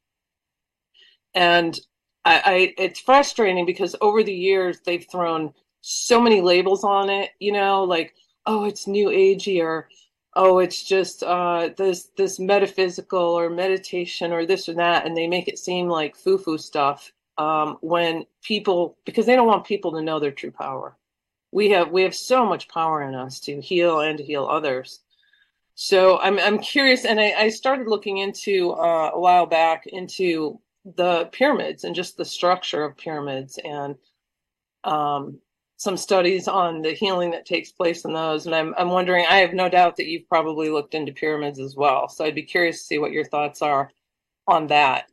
And I, I, it's frustrating because over the years, they've thrown so many labels on it, you know, like, oh, it's new agey, or, oh, it's just uh, this this metaphysical or meditation or this or that. And they make it seem like foo-foo stuff um, when people, because they don't want people to know their true power. We have we have so much power in us to heal and to heal others. So I'm I'm curious, and I, I started looking into uh, a while back into the pyramids and just the structure of pyramids and um, some studies on the healing that takes place in those. And I'm I'm wondering, I have no doubt that you've probably looked into pyramids as well. So I'd be curious to see what your thoughts are on that.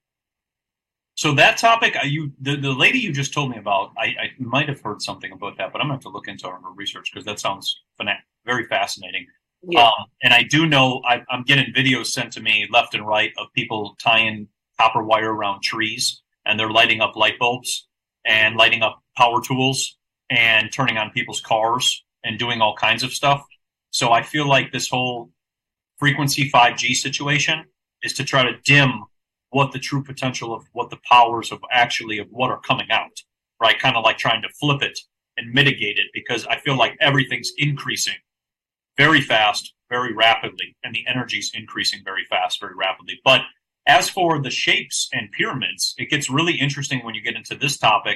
So that topic, you the, the lady you just told me about, I, I might have heard something about that, but I'm going to have to look into her research because that sounds very fascinating. Yeah. Um, and I do know I, I'm getting videos sent to me left and right of people tying copper wire around trees, and they're lighting up light bulbs and lighting up power tools and turning on people's cars and doing all kinds of stuff. So I feel like this whole frequency five G situation is to try to dim what the true potential of what the powers of actually of what are coming out, right? Kind of like trying to flip it and mitigate it, because I feel like everything's increasing very fast, very rapidly, and the energy's increasing very fast, very rapidly. But as for the shapes and pyramids, it gets really interesting when you get into this topic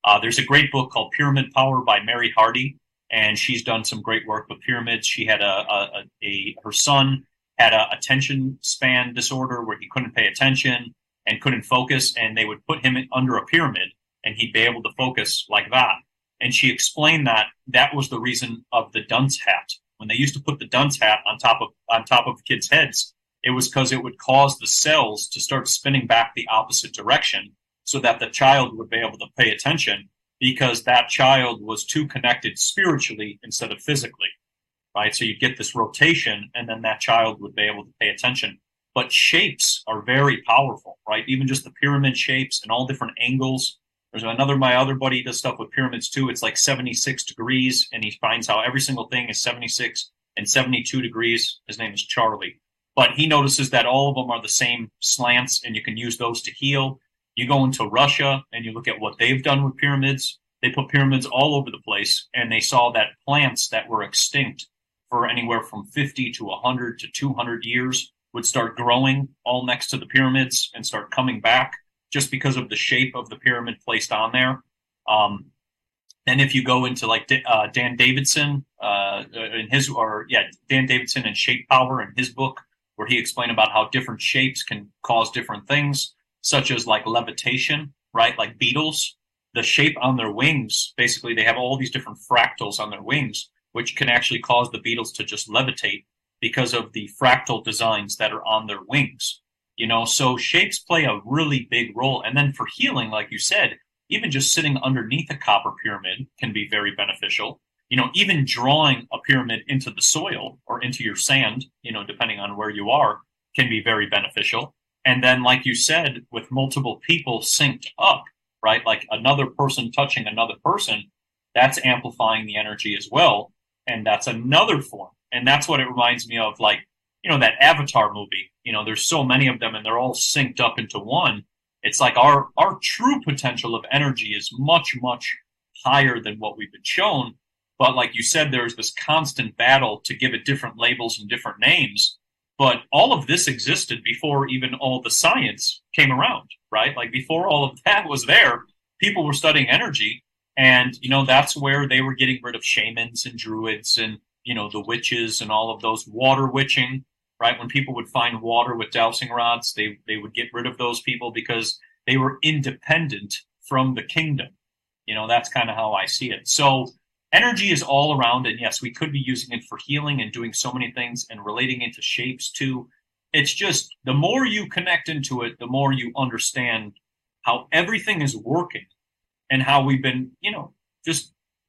Uh, there's a great book called Pyramid Power by Mary Hardy, and she's done some great work with pyramids. She had a, a, a her son had a attention span disorder where he couldn't pay attention and couldn't focus, and they would put him under a pyramid, and he'd be able to focus like that. And she explained that that was the reason of the dunce hat. When they used to put the dunce hat on top of on top of kids' heads, it was because it would cause the cells to start spinning back the opposite direction so that the child would be able to pay attention, because that child was too connected spiritually instead of physically, right? So you get this rotation, and then that child would be able to pay attention. But shapes are very powerful, right? Even just the pyramid shapes and all different angles. There's another, my other buddy does stuff with pyramids too. It's like seventy-six degrees, and he finds how every single thing is seventy-six and seventy-two degrees. His name is Charlie. But he notices that all of them are the same slants, and you can use those to heal. You go into Russia, and you look at what they've done with pyramids. They put pyramids all over the place, and they saw that plants that were extinct for anywhere from fifty to one hundred to two hundred years would start growing all next to the pyramids and start coming back, just because of the shape of the pyramid placed on there. Um, and if you go into like uh, Dan Davidson uh, in his, or yeah, Dan Davidson and Shape Power in his book, where he explained about how different shapes can cause different things, such as like levitation, right? Like beetles, the shape on their wings, basically they have all these different fractals on their wings, which can actually cause the beetles to just levitate because of the fractal designs that are on their wings. You know, so shapes play a really big role. And then for healing, like you said, even just sitting underneath a copper pyramid can be very beneficial. You know, even drawing a pyramid into the soil or into your sand, you know, depending on where you are, can be very beneficial. And then, like you said, with multiple people synced up, right? Like another person touching another person, that's amplifying the energy as well. And that's another form. And that's what it reminds me of, like, you know, that Avatar movie. You know, there's so many of them and they're all synced up into one. It's like our, our true potential of energy is much, much higher than what we've been shown. But like you said, there's this constant battle to give it different labels and different names. But all of this existed before even all the science came around, right? Like before all of that was there, people were studying energy. And, you know, that's where they were getting rid of shamans and druids and, you know, the witches and all of those, water witching, right? When people would find water with dowsing rods, they, they would get rid of those people because they were independent from the kingdom. You know, that's kind of how I see it. So energy is all around, and yes, we could be using it for healing and doing so many things and relating it to shapes too. It's just the more you connect into it, the more you understand how everything is working and how we've been, you know, just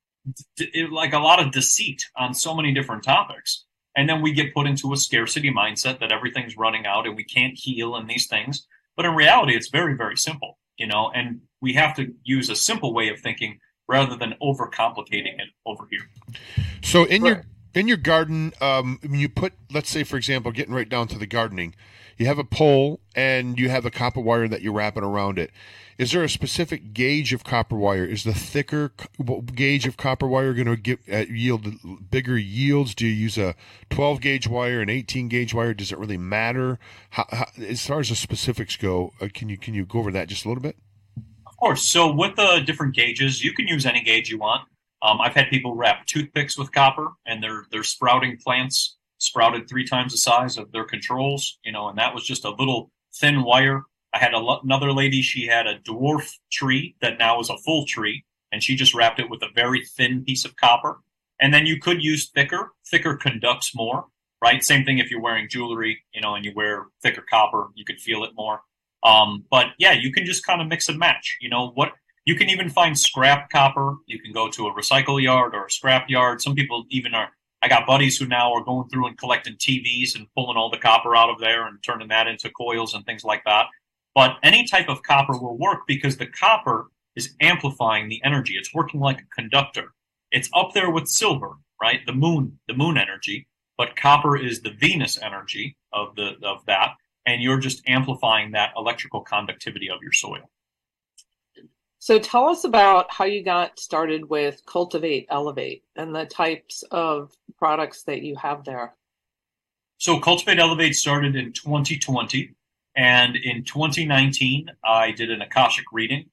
d- like a lot of deceit on so many different topics. And then we get put into a scarcity mindset that everything's running out and we can't heal and these things. But in reality, it's very, very simple, you know, and we have to use a simple way of thinking rather than overcomplicating it over here. So in right. your in your garden, um, when you put, let's say, for example, getting right down to the gardening, you have a pole and you have a copper wire that you're wrapping around it. Is there a specific gauge of copper wire? Is the thicker gauge of copper wire going to get uh, yield bigger yields? Do you use a twelve gauge wire, an eighteen gauge wire? Does it really matter? How, how, as far as the specifics go, uh, can you can you go over that just a little bit? Of course. So with the different gauges, you can use any gauge you want. Um, I've had people wrap toothpicks with copper, and they're they're sprouting plants, sprouted three times the size of their controls, you know, and that was just a little thin wire. I had a, another lady, she had a dwarf tree that now is a full tree, and she just wrapped it with a very thin piece of copper. And then you could use thicker. Thicker conducts more, right? Same thing if you're wearing jewelry, you know, and you wear thicker copper, you could feel it more. Um, but yeah, you can just kind of mix and match. You know what? You can even find scrap copper. You can go to a recycle yard or a scrap yard. Some people even are, I got buddies who now are going through and collecting T Vs and pulling all the copper out of there and turning that into coils and things like that. But any type of copper will work because the copper is amplifying the energy. It's working like a conductor. It's up there with silver, right? The moon, the moon energy, but copper is the Venus energy of the of that, and you're just amplifying that electrical conductivity of your soil. So tell us about how you got started with Cultivate Elevate and the types of products that you have there. So Cultivate Elevate started in twenty twenty. And in twenty nineteen, I did an Akashic reading,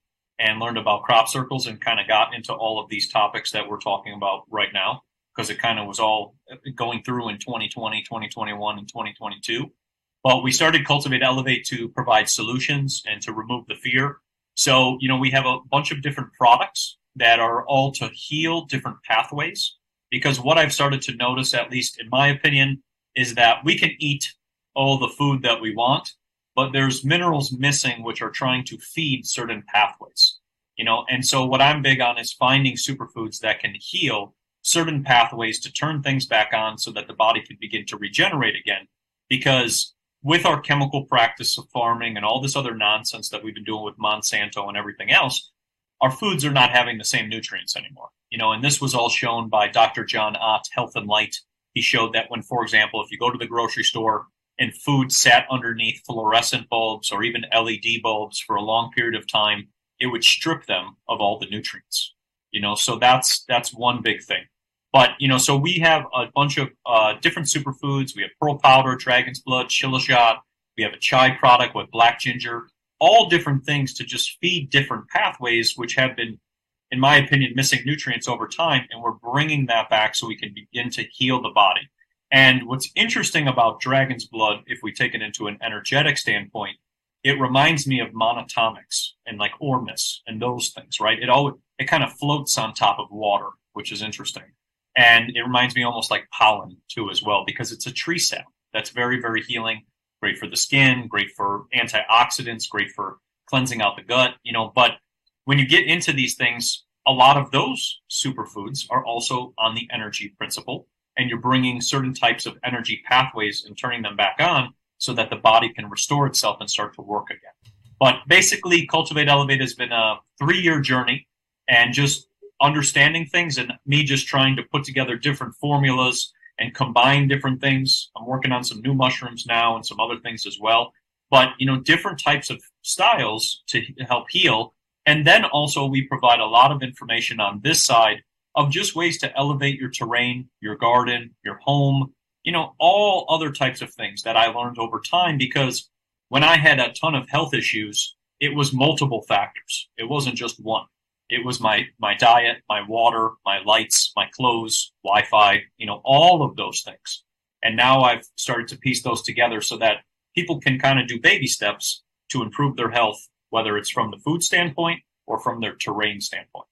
and learned about crop circles and kind of got into all of these topics that we're talking about right now, because it kind of was all going through in twenty twenty, twenty twenty-one, and twenty twenty-two. But we started Cultivate Elevate to provide solutions and to remove the fear. So, you know, we have a bunch of different products that are all to heal different pathways, because what I've started to notice, at least in my opinion, is that we can eat all the food that we want, but there's minerals missing which are trying to feed certain pathways, you know. And so what I'm big on is finding superfoods that can heal certain pathways to turn things back on so that the body can begin to regenerate again. Because with our chemical practice of farming and all this other nonsense that we've been doing with Monsanto and everything else, our foods are not having the same nutrients anymore, you know. And this was all shown by Doctor John Ott, Health and Light. He showed that when, for example, if you go to the grocery store and food sat underneath fluorescent bulbs or even L E D bulbs for a long period of time, it would strip them of all the nutrients, you know. So that's that's one big thing. But, you know, so we have a bunch of uh, different superfoods. We have pearl powder, dragon's blood, shilajit. We have a chai product with black ginger, all different things to just feed different pathways, which have been, in my opinion, missing nutrients over time. And we're bringing that back so we can begin to heal the body. And what's interesting about dragon's blood, if we take it into an energetic standpoint, it reminds me of monatomics and like Ormus and those things, right? It all it kind of floats on top of water, which is interesting. And it reminds me almost like pollen too as well, because it's a tree sap that's very, very healing, great for the skin, great for antioxidants, great for cleansing out the gut, you know. But when you get into these things, a lot of those superfoods are also on the energy principle, and you're bringing certain types of energy pathways and turning them back on so that the body can restore itself and start to work again. But basically, Cultivate Elevate has been a three-year journey, and just understanding things and me just trying to put together different formulas and combine different things. I'm working on some new mushrooms now and some other things as well. But, you know, different types of styles to help heal. And then also we provide a lot of information on this side of just ways to elevate your terrain, your garden, your home, you know, all other types of things that I learned over time, because when I had a ton of health issues, it was multiple factors. It wasn't just one. It was my, my diet, my water, my lights, my clothes, Wi-Fi, you know, all of those things. And now I've started to piece those together so that people can kind of do baby steps to improve their health, whether it's from the food standpoint or from their terrain standpoint.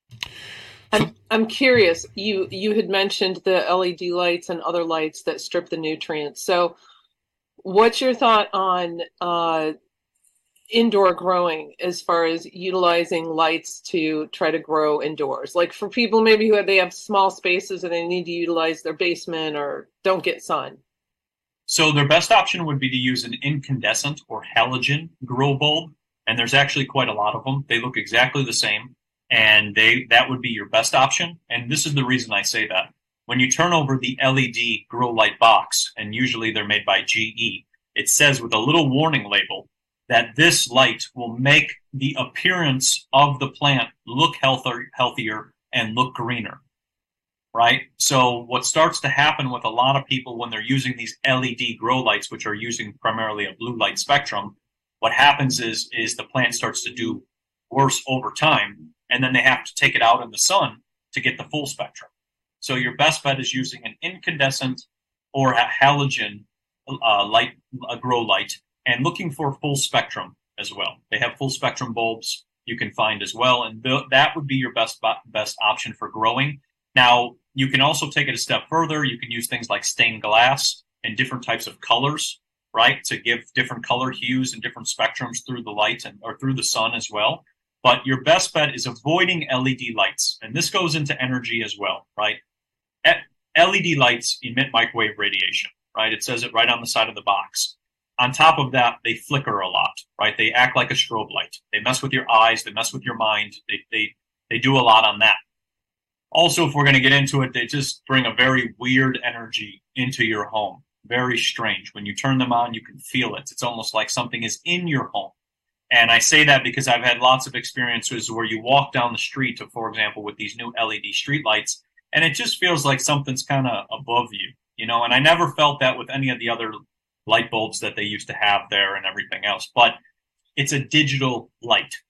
I'm, I'm curious, you, you had mentioned the L E D lights and other lights that strip the nutrients. So what's your thought on uh, indoor growing as far as utilizing lights to try to grow indoors? Like for people maybe who have, they have small spaces and they need to utilize their basement or don't get sun. So their best option would be to use an incandescent or halogen grow bulb. And there's actually quite a lot of them. They look exactly the same. And they that would be your best option. And this is the reason I say that. When you turn over the L E D grow light box, and usually they're made by G E, it says with a little warning label that this light will make the appearance of the plant look healthier, healthier and look greener, right? So what starts to happen with a lot of people when they're using these L E D grow lights, which are using primarily a blue light spectrum, what happens is, is the plant starts to do worse over time, and then they have to take it out in the sun to get the full spectrum. So your best bet is using an incandescent or a halogen uh, light, a grow light, and looking for full spectrum as well. They have full spectrum bulbs you can find as well, and th- that would be your best best option for growing. Now, you can also take it a step further. You can use things like stained glass and different types of colors, right, to give different color hues and different spectrums through the light and or through the sun as well. But your best bet is avoiding L E D lights, and this goes into energy as well, right? L E D lights emit microwave radiation, right? It says it right on the side of the box. On top of that, they flicker a lot, right? They act like a strobe light. They mess with your eyes. They mess with your mind. They they they do a lot on that. Also, if we're going to get into it, they just bring a very weird energy into your home. Very strange. When you turn them on, you can feel it. It's almost like something is in your home. And I say that because I've had lots of experiences where you walk down the street, for example, with these new L E D street lights, and it just feels like something's kind of above you, you know. And I never felt that with any of the other light bulbs that they used to have there and everything else. But it's a digital light.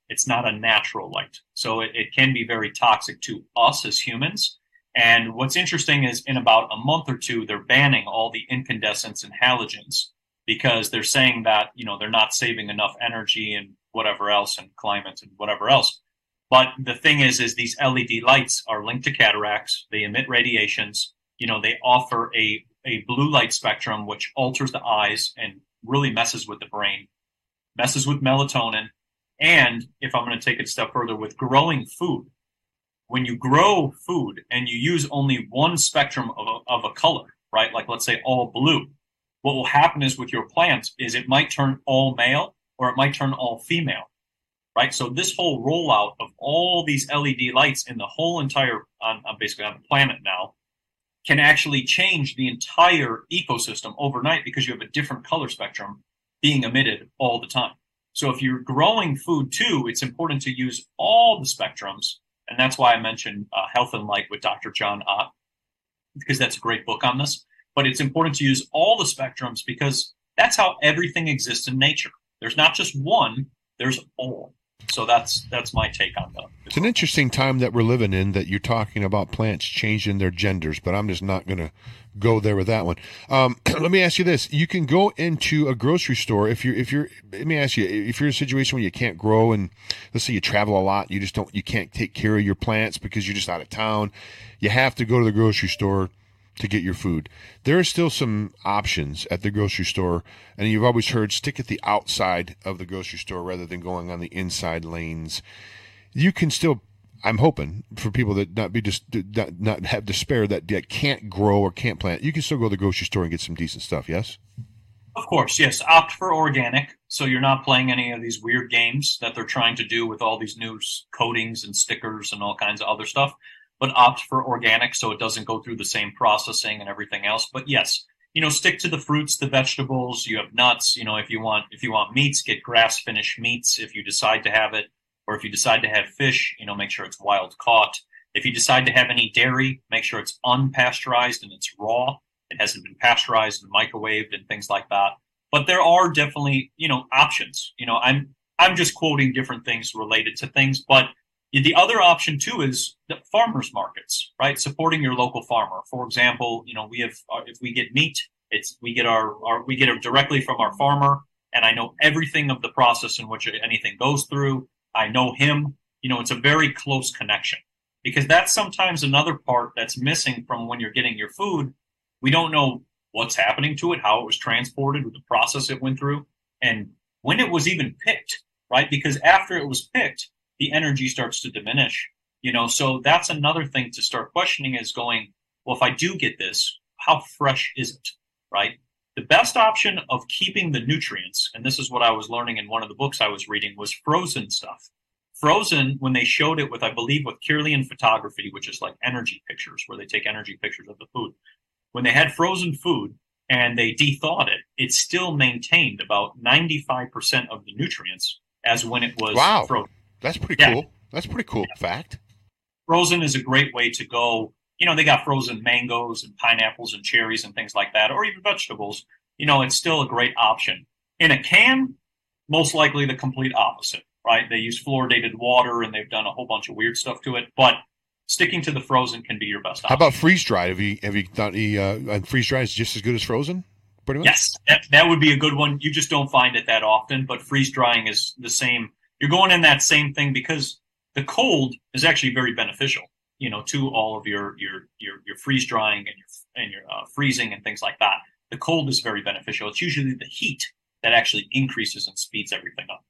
It's not a natural light. So it, it can be very toxic to us as humans. And what's interesting is in about a month or two, they're banning all the incandescents and halogens because they're saying that, you know, they're not saving enough energy and whatever else and climate and whatever else. But the thing is, is these L E D lights are linked to cataracts. They emit radiations. You know, they offer a, a blue light spectrum, which alters the eyes and really messes with the brain, messes with melatonin. And if I'm going to take it a step further with growing food, when you grow food and you use only one spectrum of a, of a color, right? Like let's say all blue, what will happen is with your plant is it might turn all male or it might turn all female, right? So this whole rollout of all these L E D lights in the whole entire, on, on basically on the planet now, can actually change the entire ecosystem overnight because you have a different color spectrum being emitted all the time. So if you're growing food too, it's important to use all the spectrums. And that's why I mentioned uh, Health and Light with Doctor John Ott, because that's a great book on this. But it's important to use all the spectrums because that's how everything exists in nature. There's not just one, there's all. So that's that's my take on that. It's an interesting time that we're living in that you're talking about plants changing their genders, but I'm just not going to go there with that one. Um, let me ask you this. You can go into a grocery store if you're, if you're, let me ask you, if you're in a situation where you can't grow and let's say you travel a lot, you just don't, you can't take care of your plants because you're just out of town. You have to go to the grocery store to get your food. There are still some options at the grocery store, and you've always heard stick at the outside of the grocery store rather than going on the inside lanes. You can still, I'm hoping for people that not be just not, not have despair that, that can't grow or can't plant, you can still go to the grocery store and get some decent stuff. Yes. Of course, yes. Opt for organic, so you're not playing any of these weird games that they're trying to do with all these new coatings and stickers and all kinds of other stuff. But opt for organic so it doesn't go through the same processing and everything else. But yes, you know, stick to the fruits, the vegetables. You have nuts. You know, if you want if you want meats, get grass finished meats. If you decide to have it, or if you decide to have fish, you know, make sure it's wild caught. If you decide to have any dairy, make sure it's unpasteurized and it's raw. It hasn't been pasteurized and microwaved and things like that. But there are definitely, you know, options. You know, I'm I'm just quoting different things related to things, but the other option too is the farmers markets, right? Supporting your local farmer. For example, you know, we have, if we get meat, it's, we get our, our, we get it directly from our farmer. And I know everything of the process in which anything goes through. I know him, you know, it's a very close connection because that's sometimes another part that's missing from when you're getting your food. We don't know what's happening to it, how it was transported, the process it went through, and when it was even picked, right? Because after it was picked, the energy starts to diminish, you know, so that's another thing to start questioning is going, well, if I do get this, how fresh is it, right? The best option of keeping the nutrients, and this is what I was learning in one of the books I was reading, was frozen stuff. Frozen, when they showed it with, I believe, with Kirlian photography, which is like energy pictures, where they take energy pictures of the food. When they had frozen food and they de-thawed it, it still maintained about ninety-five percent of the nutrients as when it was wow. frozen. That's pretty yeah. cool. That's pretty cool yeah. fact. Frozen is a great way to go. You know, they got frozen mangoes and pineapples and cherries and things like that, or even vegetables. You know, it's still a great option. In a can, most likely the complete opposite, right? They use fluoridated water and they've done a whole bunch of weird stuff to it. But sticking to the frozen can be your best option. How about freeze dried? Have you have you done any, uh, freeze dried is just as good as frozen? Pretty much? Yes, that, that would be a good one. You just don't find it that often, but freeze drying is the same. You're going in that same thing because the cold is actually very beneficial, you know, to all of your your your, your freeze drying and your and your uh, freezing and things like that. The cold is very beneficial. It's usually the heat that actually increases and speeds everything up.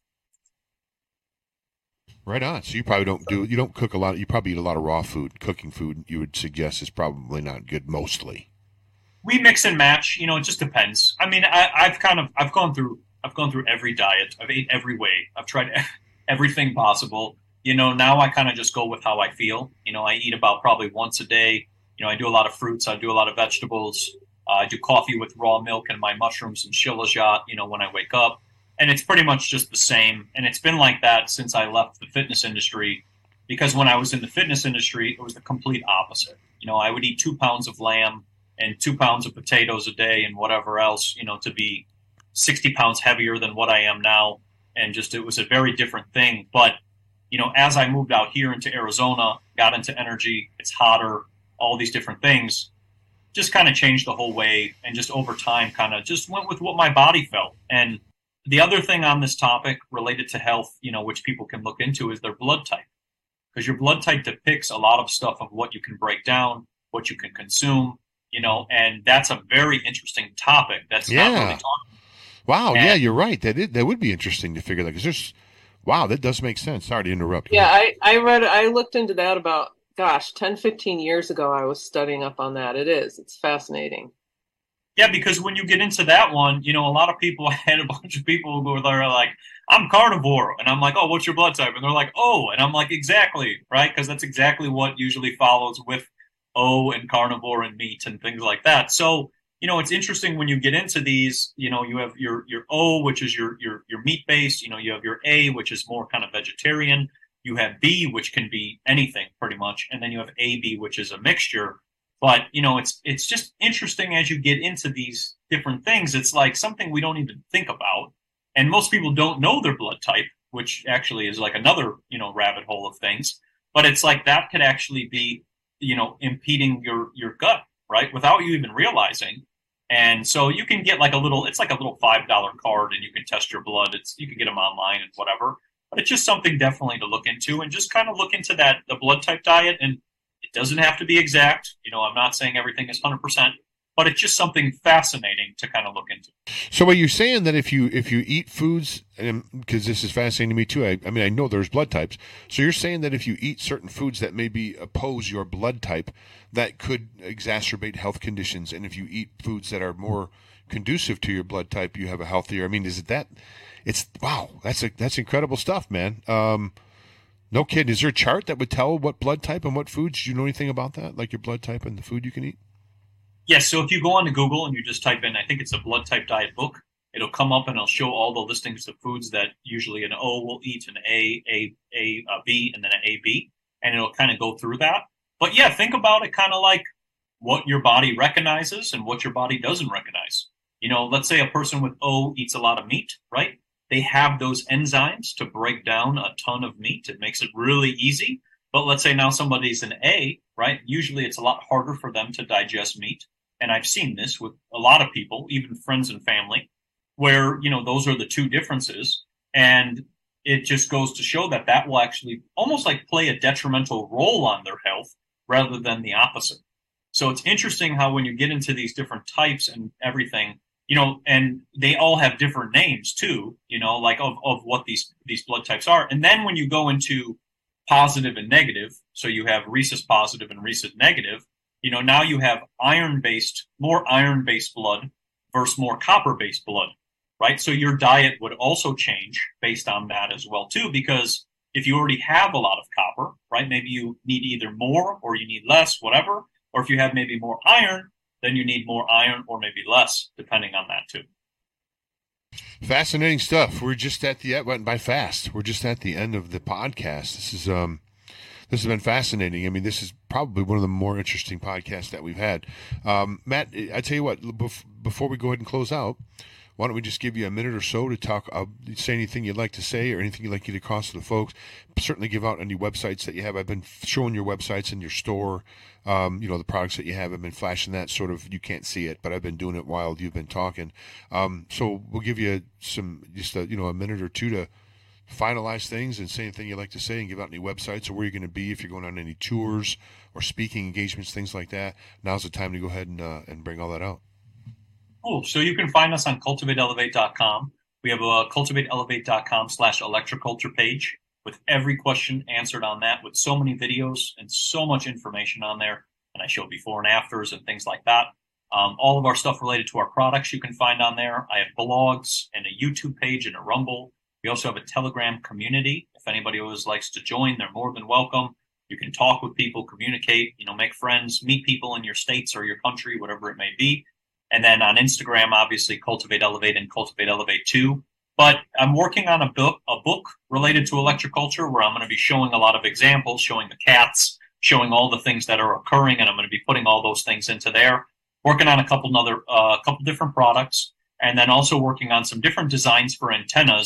Right on. So you probably don't do you don't cook a lot. You probably eat a lot of raw food. Cooking food, you would suggest, is probably not good. Mostly, we mix and match. You know, it just depends. I mean, I, I've kind of I've gone through. I've gone through every diet. I've ate every way. I've tried everything possible. You know, now I kind of just go with how I feel. You know, I eat about probably once a day. You know, I do a lot of fruits. I do a lot of vegetables. Uh, I do coffee with raw milk and my mushrooms and shilajit, you know, when I wake up. And it's pretty much just the same. And it's been like that since I left the fitness industry. Because when I was in the fitness industry, it was the complete opposite. You know, I would eat two pounds of lamb and two pounds of potatoes a day and whatever else, you know, to be sixty pounds heavier than what I am now. and just it was a very different thing. But you know, as I moved out here into Arizona, got into energy, it's hotter, all these different things, just kind of changed the whole way, and just over time kind of just went with what my body felt. And the other thing on this topic related to health, you know, which people can look into, is their blood type, because your blood type depicts a lot of stuff of what you can break down, what you can consume, you know, and that's a very interesting topic. That's yeah. not really talked about. Wow. And, yeah, you're right. That is, that would be interesting to figure that, because there's, wow, that does make sense. Sorry to interrupt. Yeah, I, I read, I looked into that about, gosh, ten, fifteen years ago. I was studying up on that. It is. It's fascinating. Yeah, because when you get into that one, you know, a lot of people, I had a bunch of people who are like, I'm carnivore. And I'm like, oh, what's your blood type? And they're like, oh. And I'm like, exactly, right? Because that's exactly what usually follows with O and carnivore and meat and things like that. So, you know, it's interesting when you get into these, you know, you have your, your O, which is your, your, your meat-based. You know, you have your A, which is more kind of vegetarian. You have B, which can be anything pretty much. And then you have A B, which is a mixture. But, you know, it's it's just interesting as you get into these different things. It's like something we don't even think about. And most people don't know their blood type, which actually is like another, you know, rabbit hole of things. But it's like that could actually be, you know, impeding your, your gut, right, without you even realizing. And so you can get like a little, it's like a little five dollar card, and you can test your blood. It's you can get them online and whatever. But it's just something definitely to look into, and just kind of look into that, the blood type diet. And it doesn't have to be exact. You know, I'm not saying everything is one hundred percent, but it's just something fascinating to kind of look into. So are you saying that if you if you eat foods, because this is fascinating to me too, I, I mean, I know there's blood types. So you're saying that if you eat certain foods that maybe oppose your blood type, that could exacerbate health conditions. And if you eat foods that are more conducive to your blood type, you have a healthier, I mean, is it that, it's, wow, that's a, that's incredible stuff, man. Um, No kidding. Is there a chart that would tell what blood type and what foods? Do you know anything about that? Like your blood type and the food you can eat? Yes. So if you go onto Google and you just type in, I think it's a blood type diet book, it'll come up and it'll show all the listings of foods that usually an O will eat, an A, A, A, uh, B, and then an A B. And it'll kind of go through that. But yeah, think about it kind of like what your body recognizes and what your body doesn't recognize. You know, let's say a person with O eats a lot of meat, right? They have those enzymes to break down a ton of meat. It makes it really easy. But let's say now somebody's an A, right? Usually it's a lot harder for them to digest meat. And I've seen this with a lot of people, even friends and family, where, you know, those are the two differences. And it just goes to show that that will actually almost like play a detrimental role on their health rather than the opposite. So it's interesting how when you get into these different types and everything, you know, and they all have different names too, you know, like of, of what these, these blood types are. And then when you go into positive and negative, so you have rhesus positive and rhesus negative, you know, now you have iron-based, more iron-based blood versus more copper-based blood, right? So your diet would also change based on that as well too, because if you already have a lot of copper, right, maybe you need either more or you need less, whatever, or if you have maybe more iron, then you need more iron or maybe less, depending on that too. Fascinating stuff. We're just at the, went by fast. We're just at the end of the podcast. This is, um, this has been fascinating. I mean, this is probably one of the more interesting podcasts that we've had. Um, Matt, I tell you what, before we go ahead and close out, why don't we just give you a minute or so to talk, uh, say anything you'd like to say or anything you'd like you to cross to the folks. Certainly give out any websites that you have. I've been showing your websites in your store, um, you know, the products that you have. I've been flashing that sort of, you can't see it, but I've been doing it while you've been talking. Um, so we'll give you some, just a, you know, a minute or two to finalize things and say anything you'd like to say and give out any websites or where you're going to be if you're going on any tours or speaking engagements, things like that. Now's the time to go ahead and, uh, and bring all that out. Cool. So you can find us on cultivate elevate dot com. We have a cultivate elevate dot com slash electroculture page with every question answered on that, with so many videos and so much information on there. And I show before and afters and things like that. Um, all of our stuff related to our products you can find on there. I have blogs and a YouTube page and a Rumble. We also have a Telegram community. If anybody always likes to join, they're more than welcome. You can talk with people, communicate, you know, make friends, meet people in your states or your country, whatever it may be. And then on Instagram, obviously, Cultivate Elevate and Cultivate Elevate two. But I'm working on a book, a book related to electroculture where I'm going to be showing a lot of examples, showing the cats, showing all the things that are occurring, and I'm going to be putting all those things into there. Working on a couple other, a uh, couple different products, and then also working on some different designs for antennas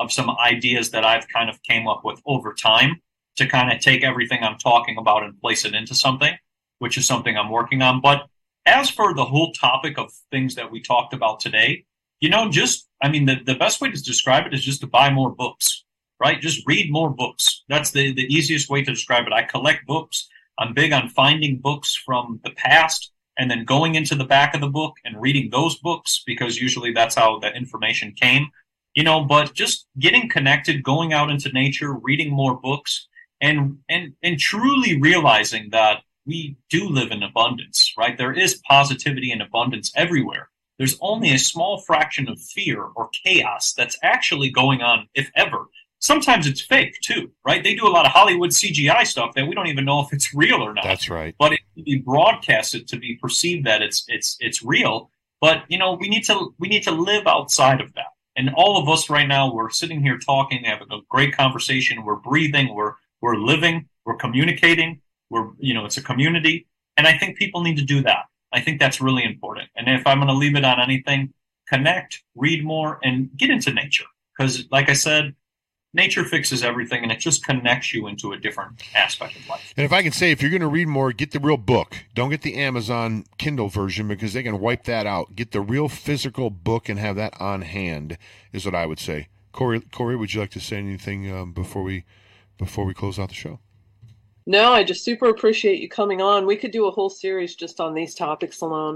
of some ideas that I've kind of came up with over time to kind of take everything I'm talking about and place it into something, which is something I'm working on. But as for the whole topic of things that we talked about today, you know, just, I mean, the, the best way to describe it is just to buy more books, right? Just read more books. That's the, the easiest way to describe it. I collect books. I'm big on finding books from the past and then going into the back of the book and reading those books, because usually that's how the information came, you know, but just getting connected, going out into nature, reading more books, and, and, and truly realizing that we do live in abundance, right? There is positivity and abundance everywhere. There's only a small fraction of fear or chaos that's actually going on, if ever. Sometimes it's fake too, right? They do a lot of Hollywood C G I stuff that we don't even know if it's real or not. That's right. But it can be broadcasted to be perceived that it's it's it's real. But you know, we need to we need to live outside of that. And all of us right now, we're sitting here talking, having a great conversation. We're breathing. We're we're living. We're communicating. We're you know, it's a community, and I think people need to do that. I think that's really important. And if I'm going to leave it on anything, connect, read more, and get into nature. Because, like I said, nature fixes everything, and it just connects you into a different aspect of life. And if I can say, if you're going to read more, get the real book. Don't get the Amazon Kindle version, because they can wipe that out. Get the real physical book and have that on hand, is what I would say. Corey, Corey, would you like to say anything um, before we before we close out the show? No, I just super appreciate you coming on. We could do a whole series just on these topics alone.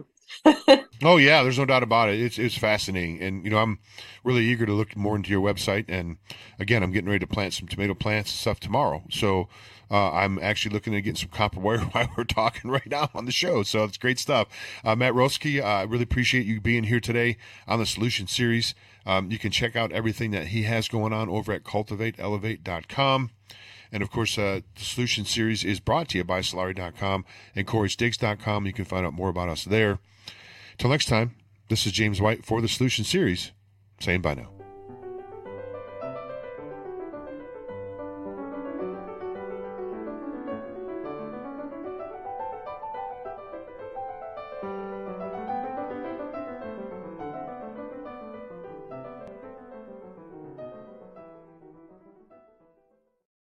Oh yeah, there's no doubt about it. It's it's fascinating, and you know I'm really eager to look more into your website. And again, I'm getting ready to plant some tomato plants and stuff tomorrow. So uh, I'm actually looking at getting some copper wire while we're talking right now on the show. So it's great stuff. Uh, Matt Roeske, uh, I really appreciate you being here today on the Solution Series. Um, you can check out everything that he has going on over at cultivate elevate dot com. And, of course, uh, the Solution Series is brought to you by Solari dot com and Corey Stiggs dot com. You can find out more about us there. Till next time, this is James White for the Solution Series, saying bye now.